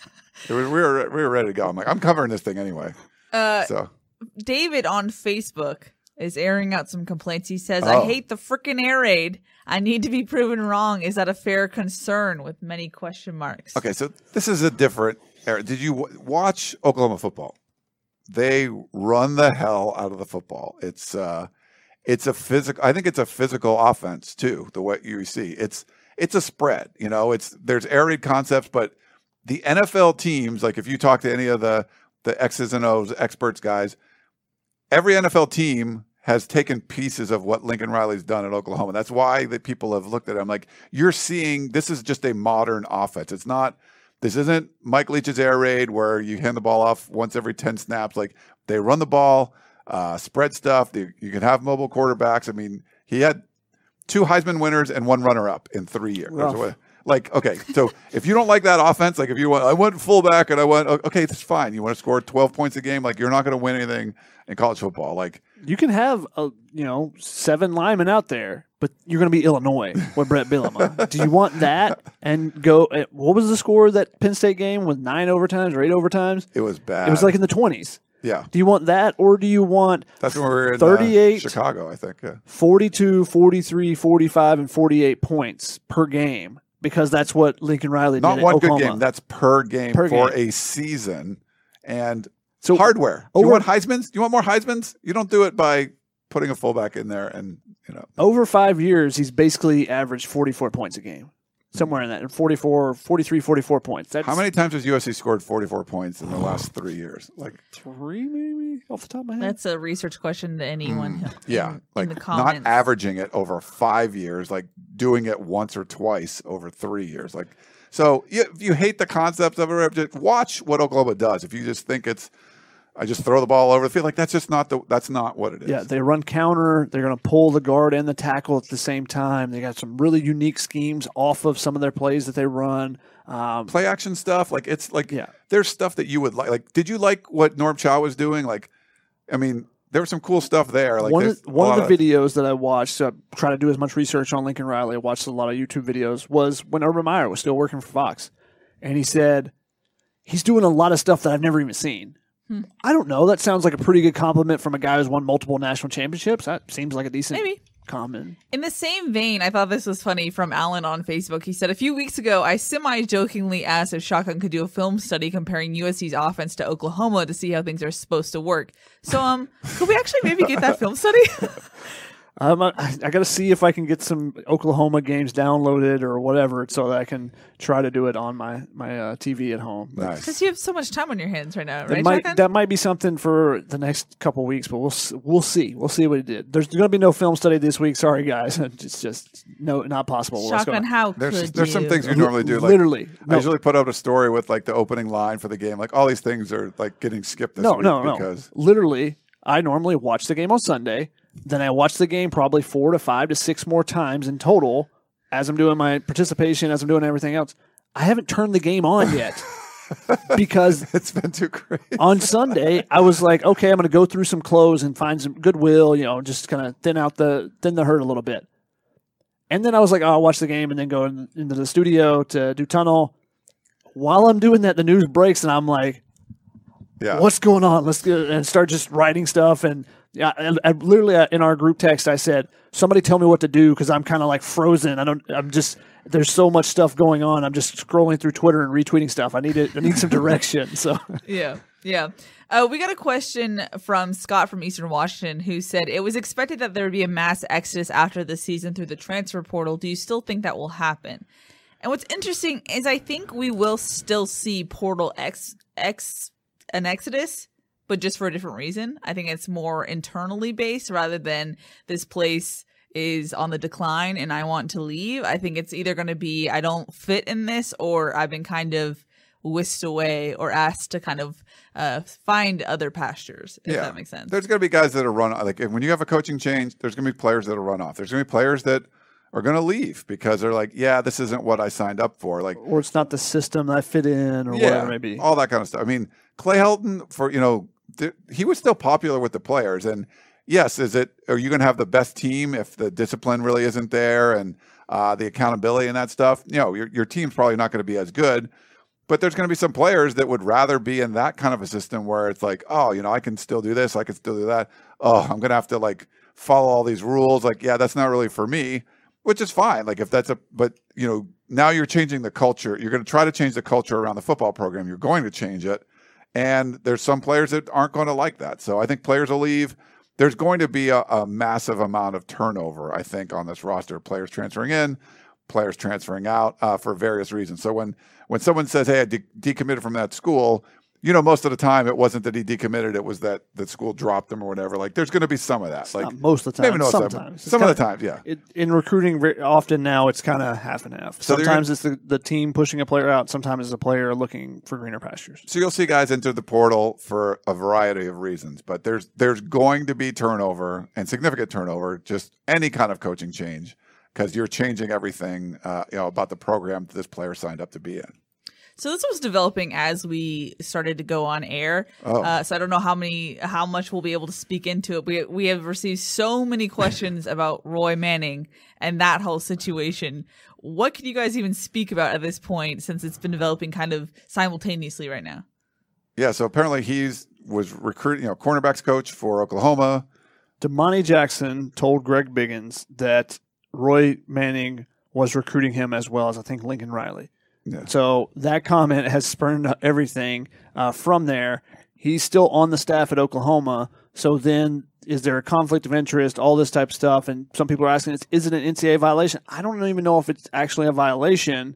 it was, we were we were ready to go. I'm like, I'm covering this thing anyway. Uh, so David on Facebook is airing out some complaints. He says, Oh. I hate the frickin' air raid. I need to be proven wrong. Is that a fair concern? With many question marks. okay, so this is a different era. Did you w- watch Oklahoma football? They run the hell out of the football. It's uh, it's a physical. I think it's a physical offense too. The way you see it's it's a spread. You know, it's there's air raid concepts, but the N F L teams, like if you talk to any of the the X's and O's experts guys, every N F L team has taken pieces of what Lincoln Riley's done at Oklahoma. That's why the people have looked at him like, you're seeing this is just a modern offense. It's not. This isn't Mike Leach's air raid where you hand the ball off once every ten snaps. Like they run the ball, uh, spread stuff. They, you can have mobile quarterbacks. I mean, he had two Heisman winners and one runner-up in three years. Rough. Like, okay, so if you don't like that offense, like if you want, I went fullback and I went, okay, that's fine. You want to score twelve points a game, like you're not going to win anything in college football. Like You can have a, you know seven linemen out there, but you're going to be Illinois with Brett Bielema. Do you want that and go? At, what was the score of that Penn State game with nine overtimes or eight overtimes? it was bad. It was like in the twenties. yeah, Do you want that, or do you want that's when we were in thirty-eight uh, Chicago, I think. Yeah. forty-two, forty-three, forty-five, and forty-eight points per game? Because that's what Lincoln Riley Not did one at good Oklahoma. game. That's per game Per for game. a season. And So hardware. Do you over- want Heisman's? Do you want more Heisman's? You don't do it by putting a fullback in there and, you know. Over five years, he's basically averaged forty-four points a game. Somewhere in that. forty-four, forty-three, forty-four points. That's How many times has U S C scored forty-four points in the last three years? Like, Three, maybe, off the top of my head? That's a research question to anyone. in- yeah, in like the not comments. averaging it over five years, like doing it once or twice over three years. Like, so you, if you hate the concepts of it, just watch what Oklahoma does. If you just think it's, I just throw the ball over the field, like that's just not the, that's not what it is. Yeah, they run counter. They're going to pull the guard and the tackle at the same time. They got some really unique schemes off of some of their plays that they run. Um, Play action stuff, like it's like Yeah. there's stuff that you would like. Like, did you like what Norm Chow was doing? Like, I mean, there was some cool stuff there. Like one there's of, a one lot of the videos that I watched, so I try to do as much research on Lincoln Riley. I watched a lot of YouTube videos. Was when Urban Meyer was still working for Fox, and he said he's doing a lot of stuff that I've never even seen. Hmm. I don't know. That sounds like a pretty good compliment from a guy who's won multiple national championships. That seems like a decent Maybe. comment. In the same vein, I thought this was funny from Alan on Facebook. He said, a few weeks ago, I semi-jokingly asked if Shotgun could do a film study comparing U S C's offense to Oklahoma to see how things are supposed to work. So, um, could we actually maybe get that film study? Um, I, I got to see if I can get some Oklahoma games downloaded or whatever, so that I can try to do it on my my uh, T V at home. But nice. Because you have so much time on your hands right now, That right, might Shotgun? that might be something for the next couple weeks, but we'll s- we'll see. We'll see what he did. There's going to be no film study this week. Sorry, guys. It's just no, not possible. What's Shotgun, going on? how There's could there's some you? things you normally do. Like, Literally, I no. usually put out a story with like the opening line for the game. Like all these things are like getting skipped this No, week no, no. because Literally, I normally watch the game on Sunday. Then I watch the game probably four to five to six more times in total as I'm doing my participation, as I'm doing everything else. I haven't turned the game on yet because it's been too crazy. on Sunday I was like, okay, I'm going to go through some clothes and find some goodwill, you know, just kind of thin out the thin the herd a little bit. And then I was like, oh, I'll watch the game and then go in, into the studio to do tunnel. While I'm doing that, the news breaks and I'm like, Yeah. what's going on? Let's go and start just writing stuff. And yeah, I, I literally uh, in our group text, I said, somebody tell me what to do. Cause I'm kind of like frozen. I don't, I'm just, there's so much stuff going on. I'm just scrolling through Twitter and retweeting stuff. I need it. I need some direction. So Yeah, yeah. Uh, we got a question from Scott from Eastern Washington who said, it was expected that there would be a mass exodus after the season through the transfer portal. Do you still think that will happen? And what's interesting is I think we will still see portal ex, ex an exodus, but just for a different reason. I think it's more internally based rather than this place is on the decline and I want to leave. I think it's either going to be I don't fit in this, or I've been kind of whisked away or asked to kind of uh, find other pastures, if that makes sense. There's going to be guys that are run like when you have a coaching change, there's going to be players that will run off. There's going to be players that are going to leave because they're like, yeah, this isn't what I signed up for. Like, or it's not the system that I fit in, or whatever it may be. all that kind of stuff. I mean, Clay Helton, for you know, th- he was still popular with the players, and yes, is it, are you going to have the best team if the discipline really isn't there and uh, the accountability and that stuff? You know, your, your team's probably not going to be as good, but there's going to be some players that would rather be in that kind of a system where it's like, oh, you know, I can still do this. I can still do that. Oh, I'm going to have to like follow all these rules. Like, yeah, that's not really for me, which is fine. Like if that's a, but you know, now you're changing the culture. You're going to try to change the culture around the football program. You're going to change it. And there's some players that aren't going to like that. So I think players will leave. There's going to be a, a massive amount of turnover, I think, on this roster. Players transferring in, players transferring out uh, for various reasons. So when, when someone says, hey, I de- decommitted from that school, you know, most of the time it wasn't that he decommitted. It was that the school dropped him or whatever. Like there's going to be some of that. It's like not most of the time. Maybe no sometimes. Some, some kinda, of the times, yeah. It, in recruiting, very often now it's kind of half and half. So sometimes it's the, the team pushing a player out. Sometimes it's a player looking for greener pastures. So you'll see guys enter the portal for a variety of reasons, but there's there's going to be turnover and significant turnover, just any kind of coaching change, because you're changing everything uh, you know, about the program that this player signed up to be in. So this was developing as we started to go on air. Oh. Uh, so I don't know how many, how much we'll be able to speak into it. We we have received so many questions about Roy Manning and that whole situation. What can you guys even speak about at this point, since it's been developing kind of simultaneously right now? Yeah. So apparently he's was recruiting, you know, cornerbacks coach for Oklahoma. Damani Jackson told Greg Biggins that Roy Manning was recruiting him as well as I think Lincoln Riley. Yeah. So that comment has spurned everything uh, from there. He's still on the staff at Oklahoma. So then is there a conflict of interest, all this type of stuff? And some people are asking, is it an N C double A violation? I don't even know if it's actually a violation.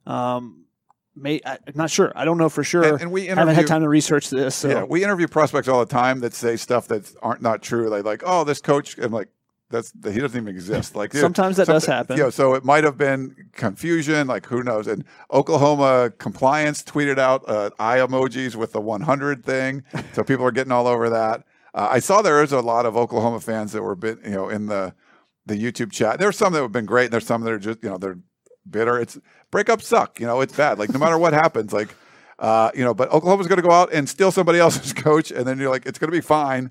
Um, may, I'm not sure. I don't know for sure. And, and we I haven't had interview- time to research this. So. Yeah, we interview prospects all the time that say stuff that aren't not true. Like, like, oh, this coach, I'm like, that's he doesn't even exist. Like sometimes that does happen. You know, so it might have been confusion. Like who knows? And Oklahoma compliance tweeted out uh, eye emojis with the one hundred thing, so people are getting all over that. Uh, I saw there is a lot of Oklahoma fans that were bit, you know, in the the YouTube chat. There's some that have been great, and there's some that are just, you know, they're bitter. It's breakups suck. You know, it's bad. Like no matter what happens, like uh, you know, but Oklahoma's going to go out and steal somebody else's coach, and then you're like, it's going to be fine.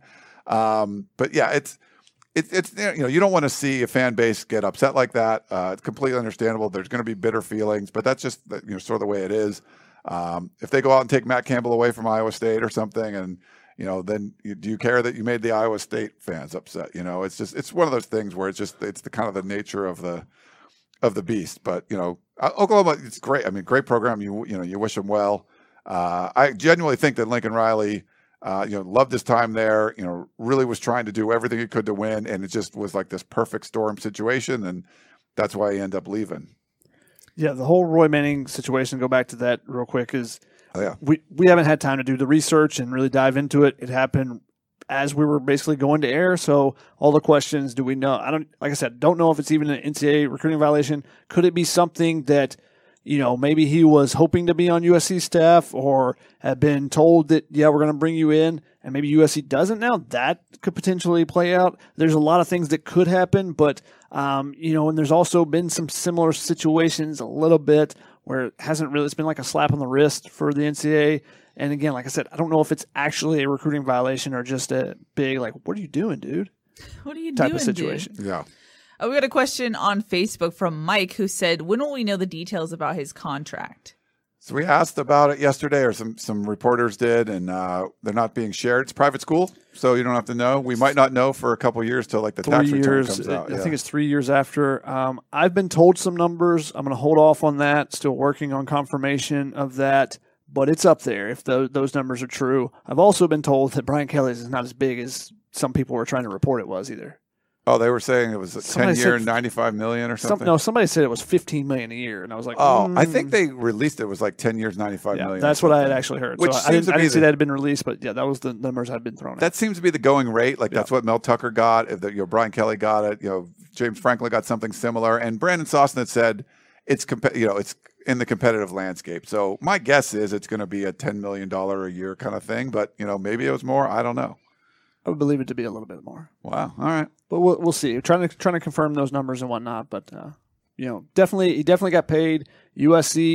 Um, but yeah, it's. It, it's you know you don't want to see a fan base get upset like that. Uh, it's completely understandable. There's going to be bitter feelings, but that's just you know sort of the way it is. Um, if they go out and take Matt Campbell away from Iowa State or something, and you know then you, do you care that you made the Iowa State fans upset? You know it's just it's one of those things where it's just it's the kind of the nature of the of the beast. But you know Oklahoma, it's great. I mean, great program. You you know you wish them well. Uh, I genuinely think that Lincoln Riley. Uh, you know, loved his time there, you know, really was trying to do everything he could to win. And it just was like this perfect storm situation. And that's why he ended up leaving. Yeah. The whole Roy Manning situation, go back to that real quick, is oh, yeah. we, we haven't had time to do the research and really dive into it. It happened as we were basically going to air. So all the questions, do we know? I don't, like I said, don't know if it's even an N C double A recruiting violation. Could it be something that, you know, maybe he was hoping to be on U S C staff or had been told that, yeah, we're going to bring you in, and maybe U S C doesn't now? That could potentially play out. There's a lot of things that could happen, but, um, you know, and there's also been some similar situations a little bit where it hasn't really, it's been like a slap on the wrist for the N C double A. And again, like I said, I don't know if it's actually a recruiting violation or just a big, like, what are you doing, dude? What are you type doing, of situation. dude? Yeah. Uh, we got a question on Facebook from Mike who said, when will we know the details about his contract? So we asked about it yesterday, or some, some reporters did, and uh, they're not being shared. It's private school, so you don't have to know. We might not know for a couple of years till like the Three tax return years. comes out. I yeah. think it's three years after. Um, I've been told some numbers. I'm going to hold off on that. Still working on confirmation of that, but it's up there if the, those numbers are true. I've also been told that Brian Kelly's is not as big as some people were trying to report it was either. Oh, they were saying it was a Somebody ten year, said- ninety-five million or Some, something. no, somebody said it was fifteen million a year, and I was like, oh, mm. I think they released it was like ten years, ninety-five Yeah, million. that's or what I had something. actually heard. Which so I seems didn't, to I be didn't see the- that had been released, but yeah, that was the numbers I'd been thrown. That seems to be the going rate. Like Yeah. that's what Mel Tucker got. If the, you know, Brian Kelly got it. You know, James Franklin got something similar, and Brandon Sostin had said it's comp- you know it's in the competitive landscape. So my guess is it's going to be a ten million dollar a year kind of thing. But you know, maybe it was more. I don't know. I would believe it to be a little bit more. Wow. All right. But we'll we'll see. We're trying to trying to confirm those numbers and whatnot. But uh, you know, definitely he definitely got paid. U S C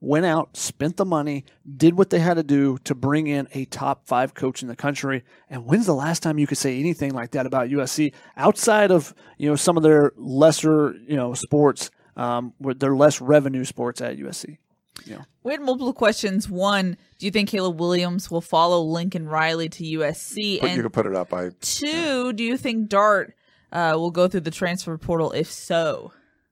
went out, spent the money, did what they had to do to bring in a top five coach in the country. And when's the last time you could say anything like that about U S C outside of, you know, some of their lesser, you know, sports, um, with their less revenue sports at U S C? Yeah. We had multiple questions. One, do you think Caleb Williams will follow Lincoln Riley to U S C? But and you can put it up. I two, do you think Dart uh, will go through the transfer portal? If so,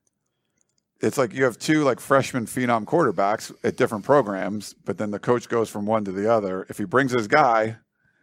it's like you have two like freshman phenom quarterbacks at different programs, but then the coach goes from one to the other. If he brings his guy,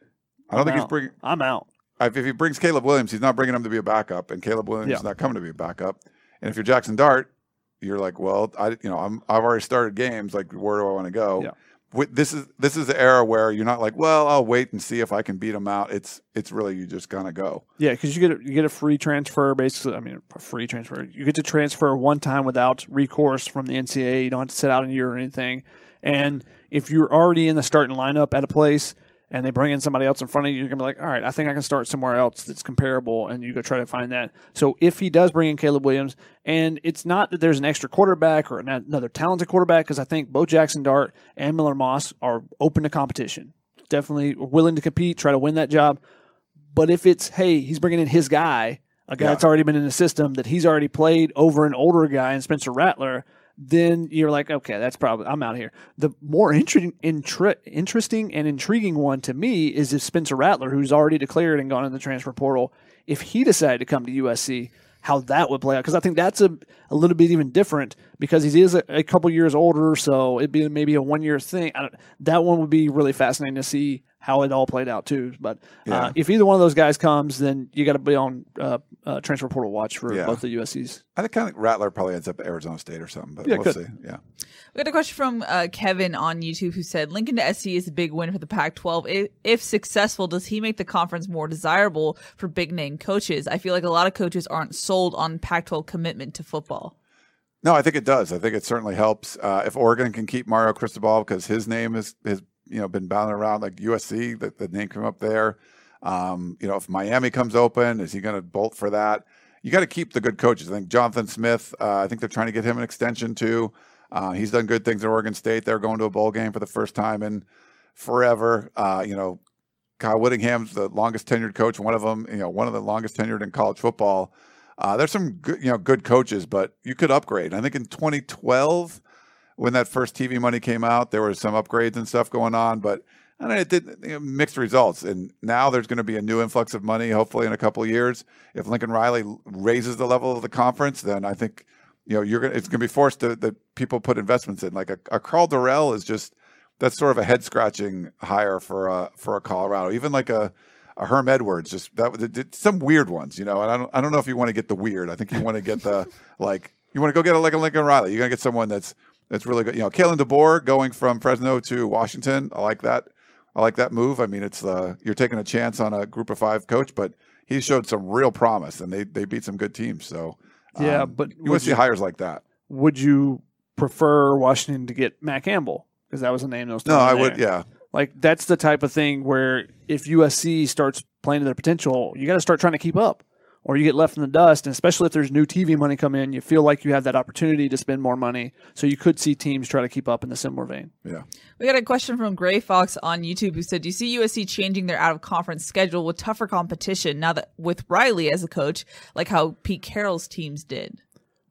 I don't I'm think out. he's bringing. I'm out. If he brings Caleb Williams, he's not bringing him to be a backup, and Caleb Williams Yeah. is not coming to be a backup. And if you're Jackson Dart, you're like, well, I, you know, I'm, I've already started games. Like, where do I want to go? Yeah. With, this is this is the era where you're not like, well, I'll wait and see if I can beat him out. It's it's really you just kind of go. Yeah, because you get a, you get a free transfer, basically. I mean, a free transfer. You get to transfer one time without recourse from the N C double A. You don't have to sit out a year or anything. And if you're already in the starting lineup at a place and they bring in somebody else in front of you, you're going to be like, all right, I think I can start somewhere else that's comparable, and you go try to find that. So if he does bring in Caleb Williams, and it's not that there's an extra quarterback or another talented quarterback, because I think both Jackson Dart and Miller Moss are open to competition, definitely willing to compete, try to win that job. But if it's, hey, he's bringing in his guy, a guy Yeah. that's already been in the system, that he's already played over an older guy in Spencer Rattler, then you're like, okay, that's probably, I'm out of here. The more intri- intri- interesting and intriguing one to me is if Spencer Rattler, who's already declared and gone in the transfer portal, if he decided to come to U S C, how that would play out. Because I think that's a, a little bit even different because he is a, a couple years older, so it'd be maybe a one-year thing. I don't, that one would be really fascinating to see how it all played out too. But uh, Yeah. if either one of those guys comes, then you got to be on uh, uh, transfer portal watch for Yeah. both the U S Cs. I think kind of Rattler probably ends up at Arizona State or something, but Yeah, we'll could. see. Yeah. we got a question from uh, Kevin on YouTube who said, Lincoln to S C is a big win for the Pac twelve. If, if successful, does he make the conference more desirable for big-name coaches? I feel like a lot of coaches aren't sold on Pac twelve commitment to football. No, I think it does. I think it certainly helps. Uh, if Oregon can keep Mario Cristobal, because his name is has you know been bounding around like U S C, the, the name came up there. Um, you know, if Miami comes open, is he going to bolt for that? You got to keep the good coaches. I think Jonathan Smith. Uh, I think they're trying to get him an extension too. Uh, he's done good things at Oregon State. They're going to a bowl game for the first time in forever. Uh, you know, Kyle Whittingham's the longest tenured coach. One of them, you know, one of the longest tenured in college football. Uh, there's some good, you know, good coaches, but you could upgrade. I think in twenty twelve, when that first T V money came out, there were some upgrades and stuff going on, but I don't know, it did you know, mixed results. And now there's going to be a new influx of money, hopefully in a couple of years. If Lincoln Riley raises the level of the conference, then I think you know you're going. It's going to be forced to that people put investments in. Like a, a Carl Durrell is just that's sort of a head scratching hire for a for a Colorado. Even like a A Herm Edwards, just that some weird ones, you know. And I don't, I don't know if you want to get the weird. I think you want to get the like, you want to go get a, like a Lincoln Riley. You're gonna get someone that's that's really good. You know, Kalen DeBoer going from Fresno to Washington. I like that. I like that move. I mean, it's uh, you're taking a chance on a Group of Five coach, but he showed some real promise, and they they beat some good teams. So um, Yeah, but you want to see hires like that. Would you prefer Washington to get Matt Campbell? Because that was the name that was No, thrown I in would. there. Yeah, Like, that's the type of thing where if U S C starts playing to their potential, you got to start trying to keep up, or you get left in the dust. And especially if there's new T V money come in, you feel like you have that opportunity to spend more money. So you could see teams try to keep up in the similar vein. yeah. We got a question from Gray Fox on YouTube who said, do you see U S C changing their out-of-conference schedule with tougher competition now that with Riley as a coach, like how Pete Carroll's teams did?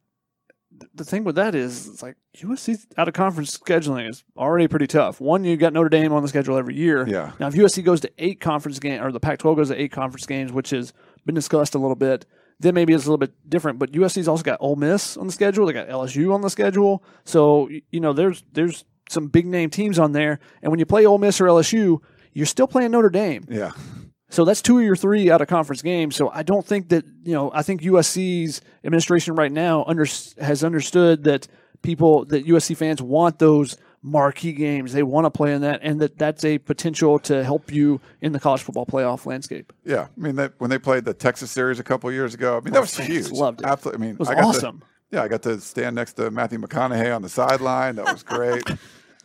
The thing with that is, it's like U S C's out of conference scheduling is already pretty tough. One, you got Notre Dame on the schedule every year. Yeah. Now, if U S C goes to eight conference games, or the Pac twelve goes to eight conference games, which has been discussed a little bit, then maybe it's a little bit different. But U S C's also got Ole Miss on the schedule. They got L S U on the schedule. So, you know, there's there's some big name teams on there. And when you play Ole Miss or L S U, you're still playing Notre Dame. Yeah. So that's two of your three out of conference games. So I don't think that, you know, I think U S C's administration right now under, has understood that people, that U S C fans want those marquee games. They want to play in that, and that that's a potential to help you in the college football playoff landscape. Yeah. I mean, that, when they played the Texas series a couple of years ago, I mean, that was fans huge. loved it. Absolutely. I mean, It was I got awesome. To, yeah, I got to stand next to Matthew McConaughey on the sideline. That was great.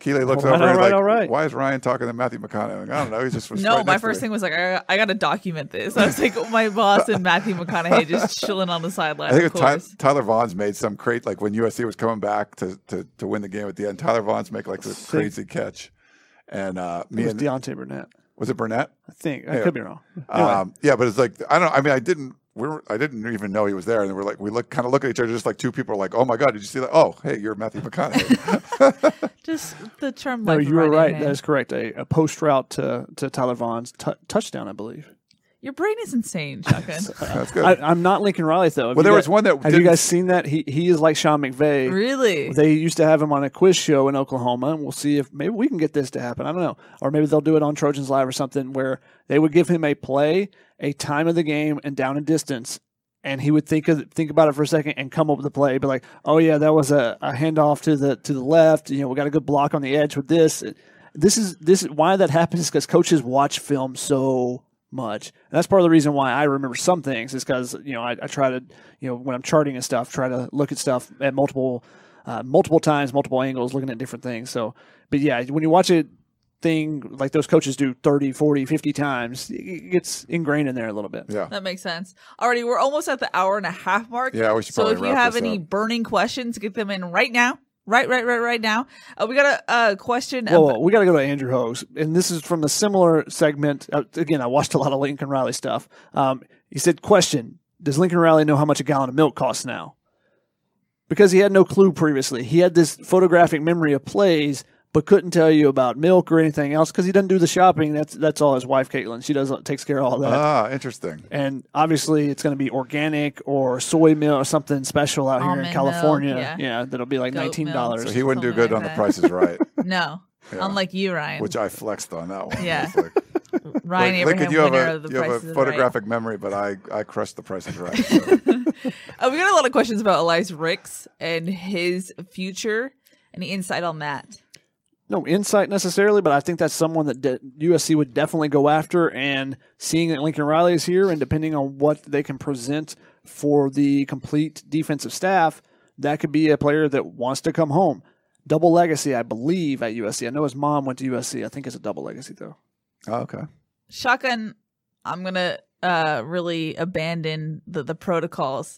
Keely looks All right, over and all right, like, all right. why is Ryan talking to Matthew McConaughey? I don't know. He just was No, right my next to first me. thing was like, I, I got to document this. I was like, oh, my boss and Matthew McConaughey just chilling on the sideline. I think of it Ty- course. Tyler Vaughn's made some crate, like when U S C was coming back to, to, to win the game at the end. Tyler Vaughn's make like this crazy catch. And uh, me It was and Deontay Burnett. was it Burnett? I think. I Yeah. could be wrong. Anyway. Um, yeah, but it's like I don't. I mean, I didn't. We were, I didn't even know he was there, and we're like, we look kind of look at each other, just like two people are like, "Oh my god, did you see that? Oh, hey, you're Matthew McConaughey." Just the term. no, life you were right in right. hand. That is correct. A, a post route to, to Tyler Vaughn's t- touchdown, I believe. Your brain is insane, Shotgun. That's good. I, I'm not Lincoln Riley, though. Have well, you there guys- was one that Have didn't, you guys seen that? He he is like Sean McVay. Really? They used to have him on a quiz show in Oklahoma, and we'll see if maybe we can get this to happen. I don't know. Or maybe they'll do it on Trojans Live or something where they would give him a play, a time of the game, and down and distance, and he would think of, think about it for a second and come up with a play. Be like, oh yeah, that was a, a handoff to the to the left. You know, we got a good block on the edge with this. This is this is why that happens because coaches watch film so much. And that's part of the reason why I remember some things is because, you know, I, I try to, you know, when I'm charting and stuff, try to look at stuff at multiple, uh, multiple times, multiple angles, looking at different things. So, but yeah, when you watch a thing like those coaches do thirty, forty, fifty times, it gets ingrained in there a little bit. Yeah. That makes sense. Alrighty, we're almost at the hour and a half mark. Yeah, we should So probably if you wrap have this any up. burning questions, get them in right now. Right, right, right, right now. Uh, we got a uh, question. Well, about- we got to go to Andrew Hose, and this is from a similar segment. Uh, again, I watched a lot of Lincoln Riley stuff. Um, he said, question, does Lincoln Riley know how much a gallon of milk costs now? Because he had no clue previously. He had this photographic memory of plays, but couldn't tell you about milk or anything else because he doesn't do the shopping. That's that's all his wife, Caitlin. She does takes care of all that. Ah, interesting. And obviously, it's going to be organic or soy milk or something special out here Almond in California. milk, yeah. that'll be like Goat nineteen dollars. So he wouldn't do Something good like on the that. prices right, no, Yeah. unlike you, Ryan. which I flexed on that one. Yeah. It's like, Ryan like, Abraham, Lincoln, you have winner a of the you have Price a is photographic memory, but I I crushed the prices right. So. Right. Uh, we got a lot of questions about Elias Ricks and his future. Any insight on that? No insight necessarily, but I think that's someone that de- U S C would definitely go after. And seeing that Lincoln Riley is here, and depending on what they can present for the complete defensive staff, that could be a player that wants to come home. Double legacy, I believe, at U S C. I know his mom went to U S C. I think it's a double legacy, though. Oh, okay. Shotgun, I'm going to uh, really abandon the, the protocols.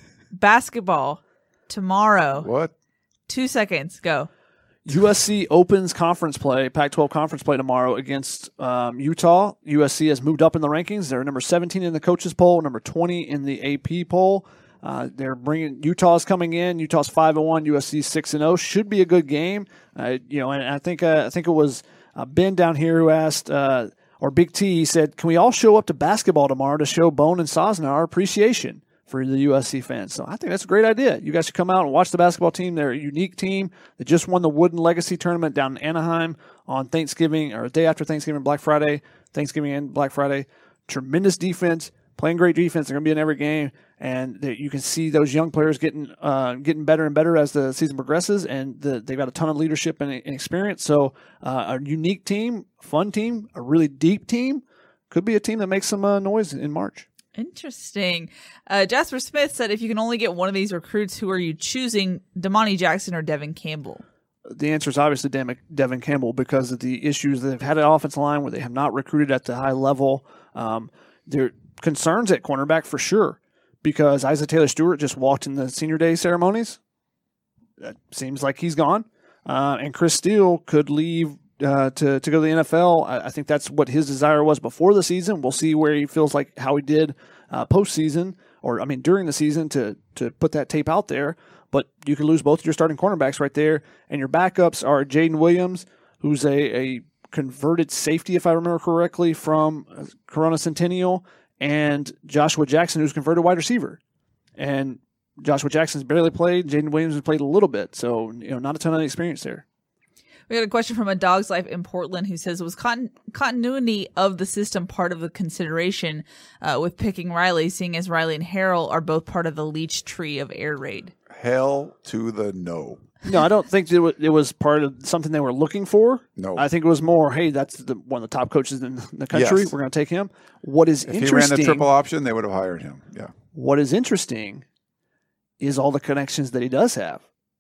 Basketball tomorrow. What? Two seconds. Go. U S C opens conference play, Pac twelve conference play tomorrow against um, Utah. U S C has moved up in the rankings. They're number seventeen in the coaches poll, number twenty in the A P poll. Uh, they're bringing Utah's coming in. Utah's five and one. U S C six and zero. Should be a good game. Uh, you know, and I think uh, I think it was uh, Ben down here who asked, uh, or Big T said, "Can we all show up to basketball tomorrow to show Bone and Sosna our appreciation for the U S C fans?" So I think that's a great idea. You guys should come out and watch the basketball team. They're a unique team that just won the Wooden Legacy tournament down in Anaheim on Thanksgiving or a day after Thanksgiving, Black Friday, Thanksgiving and Black Friday. Tremendous defense, playing great defense. They're going to be in every game, and they, you can see those young players getting uh, getting better and better as the season progresses. And the, they've got a ton of leadership and, and experience. So uh, a unique team, fun team, a really deep team. Could be a team that makes some uh, noise in March. Interesting. Uh, Jasper Smith said, if you can only get one of these recruits, who are you choosing, Damani Jackson or Devin Campbell? The answer is obviously Dem- Devin Campbell because of the issues that they've had at offensive line where they have not recruited at the high level. Um, there are concerns at cornerback for sure because Isaac Taylor Stewart just walked in the senior day ceremonies. That seems like he's gone. Uh, and Chris Steele could leave uh, to, to go to the N F L. I, I think that's what his desire was before the season. We'll see where he feels like how he did uh, postseason or, I mean, during the season to, to put that tape out there. But you could lose both of your starting cornerbacks right there. And your backups are Jaden Williams, who's a, a converted safety, if I remember correctly, from Corona Centennial, and Joshua Jackson, who's converted wide receiver. And Joshua Jackson's barely played. Jaden Williams has played a little bit. So, you know, not a ton of experience there. We got a question from A Dog's Life in Portland who says, was con- continuity of the system part of the consideration uh, with picking Riley, seeing as Riley and Harrell are both part of the Leach tree of air raid? Hell to the no. No, I don't think it was, it was part of something they were looking for. No. I think it was more, hey, that's the, one of the top coaches in the country. Yes. We're going to take him. What is If he ran interesting? the triple option, they would have hired him. Yeah. What is interesting is all the connections that he does have.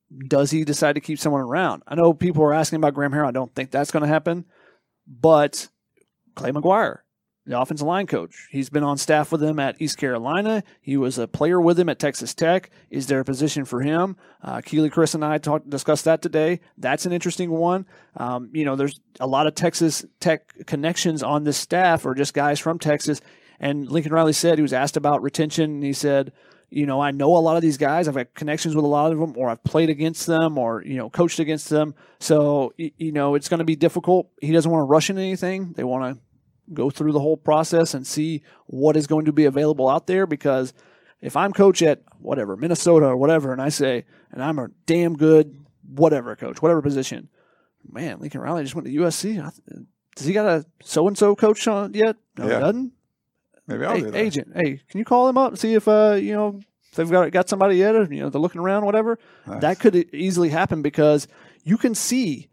does he decide to keep someone around? I know people are asking about Graham Harrell. I don't think that's going to happen. But Clay McGuire, the offensive line coach, he's been on staff with him at East Carolina. He was a player with him at Texas Tech. Is there a position for him? Uh, Keely, Chris, and I talked discussed that today. That's an interesting one. Um, you know, there's a lot of Texas Tech connections on this staff, or just guys from Texas. And Lincoln Riley said, he was asked about retention, and he said, you know, I know a lot of these guys. I've had connections with a lot of them, or I've played against them, or, you know, coached against them. So, you know, it's going to be difficult. He doesn't want to rush into anything. They want to go through the whole process and see what is going to be available out there, because if I'm coach at whatever, Minnesota or whatever, and I say, and I'm a damn good whatever coach, whatever position, man, Lincoln Riley just went to U S C. Does he got a so-and-so coach on yet? No, yeah. he doesn't. Maybe I'll hey, do that. Agent, hey, can you call him up and see if, uh, you know, if they've got got somebody yet, or, you know, they're looking around, whatever. Nice. That could easily happen, because you can see,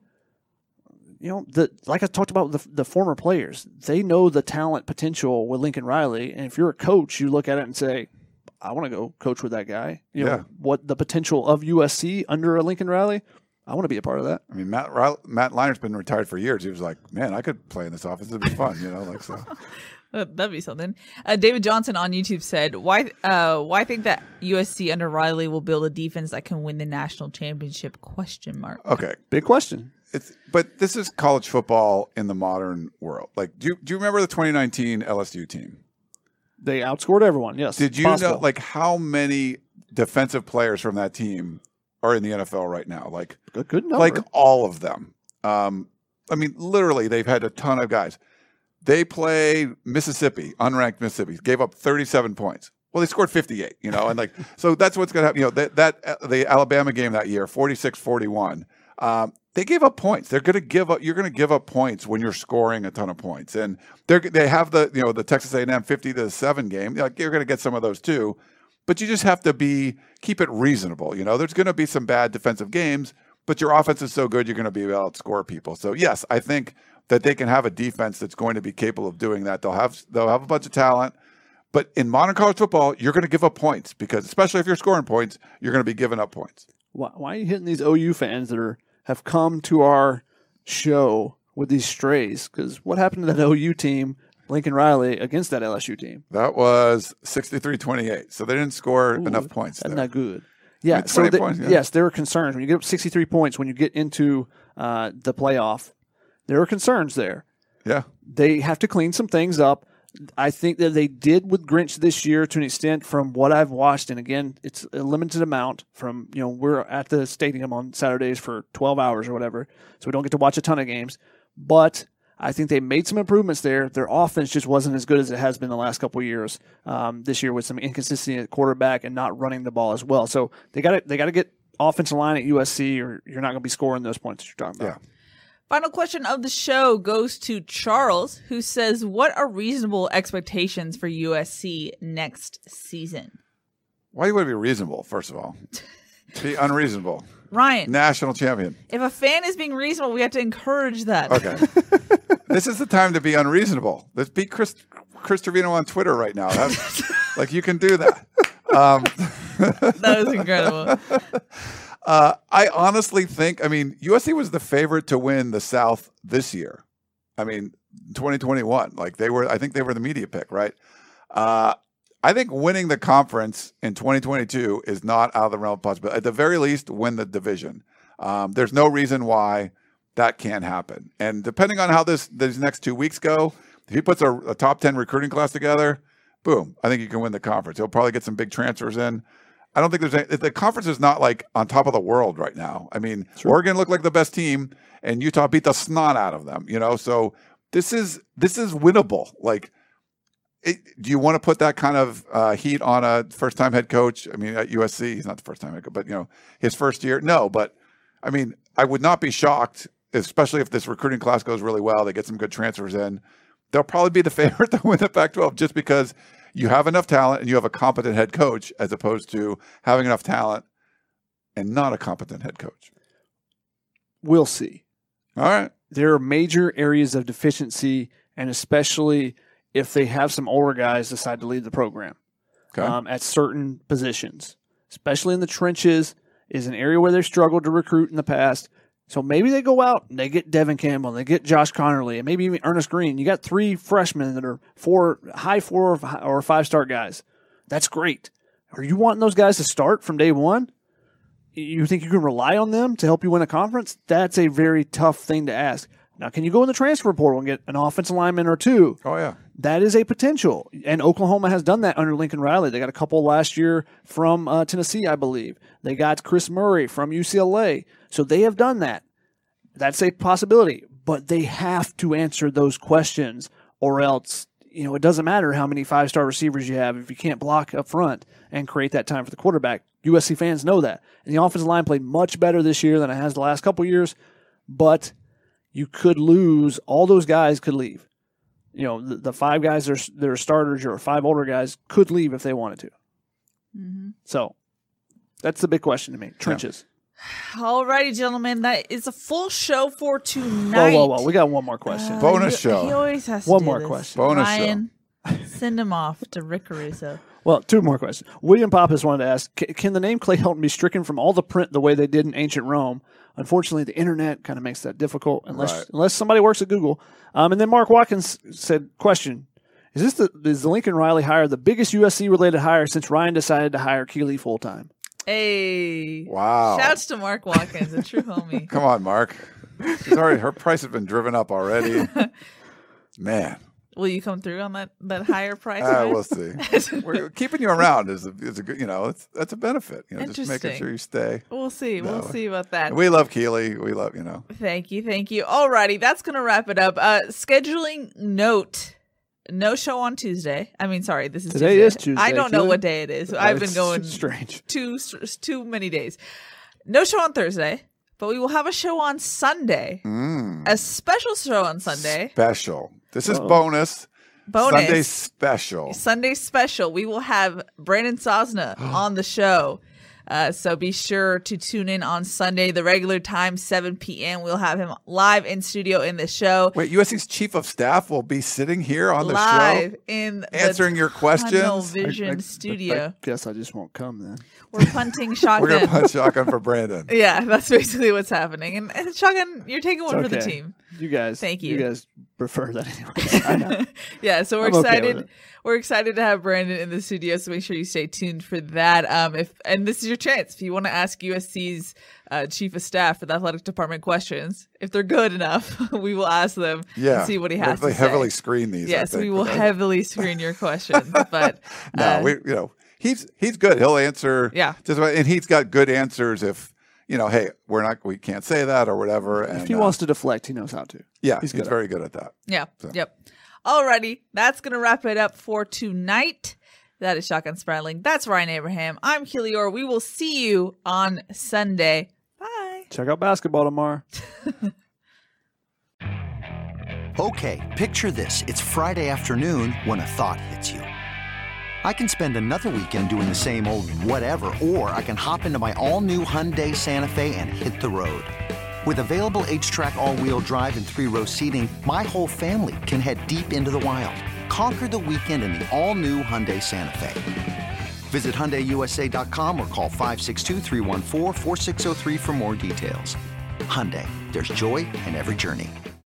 you know, the like I talked about the the former players, they know the talent potential with Lincoln Riley, and if you're a coach, you look at it and say, I want to go coach with that guy. You Yeah. know, what the potential of U S C under a Lincoln Riley, I want to be a part of that. I mean, Matt Riley, Matt Leiner's been retired for years. He was like, man, I could play in this office. It'd be fun, you know, like so. That'd be something. Uh, David Johnson on YouTube said, "Why, uh, why think that U S C under Riley will build a defense that can win the national championship?" Question mark. Okay, Big question. it's but this is college football in the modern world. Like, do you, do you remember the twenty nineteen L S U team? They outscored everyone. Yes. Did you possible. know like how many defensive players from that team are in the N F L right now? Like, Good, good number. like all of them. Um, I mean, literally, they've had a ton of guys. They played Mississippi, unranked Mississippi, gave up thirty-seven points. Well, they scored fifty-eight, you know, and like, so that's what's going to happen. You know, that, that, the Alabama game that year, forty-six forty-one, um, they gave up points. They're going to give up, you're going to give up points when you're scoring a ton of points. And they're, they have the, you know, the Texas A and M fifty to seven game. Like, you're going to get some of those too, but you just have to be, keep it reasonable. You know, there's going to be some bad defensive games, but your offense is so good, you're going to be able to outscore people. So yes, I think that they can have a defense that's going to be capable of doing that. They'll have they'll have a bunch of talent, but in modern college football, you're going to give up points, because especially if you're scoring points, you're going to be giving up points. Why, why are you hitting these O U fans that are have come to our show with these strays? Because what happened to that O U team, Lincoln Riley, against that L S U team? That was sixty-three twenty-eight, so they didn't score Ooh, enough points. That's there. not good. Yeah, I mean, so twenty the, points, yeah. yes, there are concerns when you get up sixty-three points when you get into uh, the playoff. There are concerns there. Yeah. They have to clean some things up. I think that they did with Grinch this year to an extent, from what I've watched. And again, it's a limited amount from, you know, we're at the stadium on Saturdays for twelve hours or whatever, so we don't get to watch a ton of games. But I think they made some improvements there. Their offense just wasn't as good as it has been the last couple of years. Um, this year with some inconsistency at quarterback and not running the ball as well. So they got to they got to get offensive line at U S C, or you're not going to be scoring those points that you're talking about. Yeah. Final question of the show goes to Charles, who says, "What are reasonable expectations for U S C next season?" Why do you want to be reasonable, first of all? Be unreasonable. Ryan, National champion. if a fan is being reasonable, we have to encourage that. Okay. This is the time to be unreasonable. Let's beat Chris, Chris Trevino on Twitter right now. That's, like, you can do that. Um, That was incredible. Uh, I honestly think, I mean, U S C was the favorite to win the South this year. I mean, twenty twenty-one, like they were, I think they were the media pick, right? Uh, I think winning the conference in twenty twenty-two is not out of the realm of possibility. At the very least, win the division. Um, there's no reason why that can't happen. And depending on how this these next two weeks go, if he puts a, a top ten recruiting class together, boom, I think you can win the conference. He'll probably get some big transfers in. I don't think there's any, the conference is not like on top of the world right now. I mean, Sure. Oregon looked like the best team, and Utah beat the snot out of them. You know, so this is this is winnable. Like, it, do you want to put that kind of uh, heat on a first-time head coach? I mean, at U S C, he's not the first-time head coach, but you know, his first year, no. But I mean, I would not be shocked, especially if this recruiting class goes really well. They get some good transfers in. They'll probably be the favorite to win the Pac twelve, just because you have enough talent and you have a competent head coach, as opposed to having enough talent and not a competent head coach. We'll see. All right. There are major areas of deficiency, and especially if they have some older guys decide to leave the program Okay. um, at certain positions, especially in the trenches is an area where they've struggled to recruit in the past. So maybe they go out and they get Devin Campbell, and they get Josh Connerly, and maybe even Ernest Green. You got three freshmen that are four high four or five star guys. That's great. Are you wanting those guys to start from day one? You think you can rely on them to help you win a conference? That's a very tough thing to ask. Now, can you go in the transfer portal and get an offensive lineman or two? Oh, yeah. That is a potential. And Oklahoma has done that under Lincoln Riley. They got a couple last year from uh, Tennessee, I believe. They got Chris Murray from U C L A. So they have done that. That's a possibility. But they have to answer those questions, or else, you know, it doesn't matter how many five-star receivers you have if you can't block up front and create that time for the quarterback. U S C fans know that. And the offensive line played much better this year than it has the last couple years, but you could lose. All those guys could leave. You know, the, the five guys that are, that are starters or five older guys could leave if they wanted to. Mm-hmm. So that's the big question to me. Trenches. Yeah. Alrighty, gentlemen. That is a full show for tonight. Whoa, whoa, whoa. We got one more question. Uh, Bonus he, show. He always has to One do more this. question. Bonus Ryan, send him off to Rick Caruso. Well, two more questions. William Pappas wanted to ask, can the name Clay Helton be stricken from all the print the way they did in ancient Rome? Unfortunately, the internet kind of makes that difficult unless Right. unless somebody works at Google. Um, and then Mark Watkins said, question, is this the is the Lincoln Riley hire the biggest U S C-related hire since Ryan decided to hire Keeley full-time? Hey. Wow. Shouts to Mark Watkins, a true homie. Come on, Mark. She's already, her price has been driven up already. Man. Will you come through on that, that higher price? Uh, Ryan? we'll see. We're, keeping you around is a, is a good, you know, it's, that's a benefit. You know, just making Interesting. sure you stay. We'll see. No. We'll see about that. And we love Keeley. We love, you know. Thank you. Thank you. Alrighty. That's going to wrap it up. Uh, scheduling note. No show on Tuesday. I mean, sorry, this is Today Tuesday. is Tuesday, I don't know Keely. what day it is. I've been It's going strange. too too many days. No show on Thursday, but we will have a show on Sunday. Mm. A special show on Sunday. Special. This is Uh-oh. bonus. Bonus. Sunday special. Sunday special. We will have Brandon Sosna on the show. Uh, so be sure to tune in on Sunday, the regular time, seven p.m. We'll have him live in studio in the show. Wait, U S C's chief of staff will be sitting here on the live show? in Answering the your questions? Tunnel Vision I- I- studio. I guess I just won't come then. We're punting shotgun. We're going to punch shotgun for Brandon. Yeah, that's basically what's happening. And, and shotgun, you're taking one It's for the okay. team. You guys, Thank you. You guys prefer that anyway. I know. Yeah, so we're I'm okay excited. with it. We're excited to have Brandon in the studio. So make sure you stay tuned for that. Um, if and this is your chance if you want to ask U S C's uh, chief of staff for the athletic department questions. If they're good enough, we will ask them Yeah. and see what he has They to heavily say. screen these. I Yes, think, we for will that. heavily screen your questions. But No, uh, we, you know, he's he's good. He'll answer. Yeah. Just about, and he's got good answers if, you know, hey, we're not, we can't say that or whatever. And If he uh, wants to deflect, he knows how to. yeah, he's he's, good at very good at that. Yeah. Yep. Alrighty. That's going to wrap it up for tonight. That is Shotgun Spratling. That's Ryan Abraham. I'm Keely Orr. We will see you on Sunday. Bye. Check out basketball tomorrow. Okay, picture this. It's Friday afternoon when a thought hits you. I can spend another weekend doing the same old whatever, or I can hop into my all-new Hyundai Santa Fe and hit the road. With available H-Track all-wheel drive and three-row seating, my whole family can head deep into the wild. Conquer the weekend in the all-new Hyundai Santa Fe. Visit Hyundai U S A dot com or call five six two, three one four, four six zero three for more details. Hyundai, there's joy in every journey.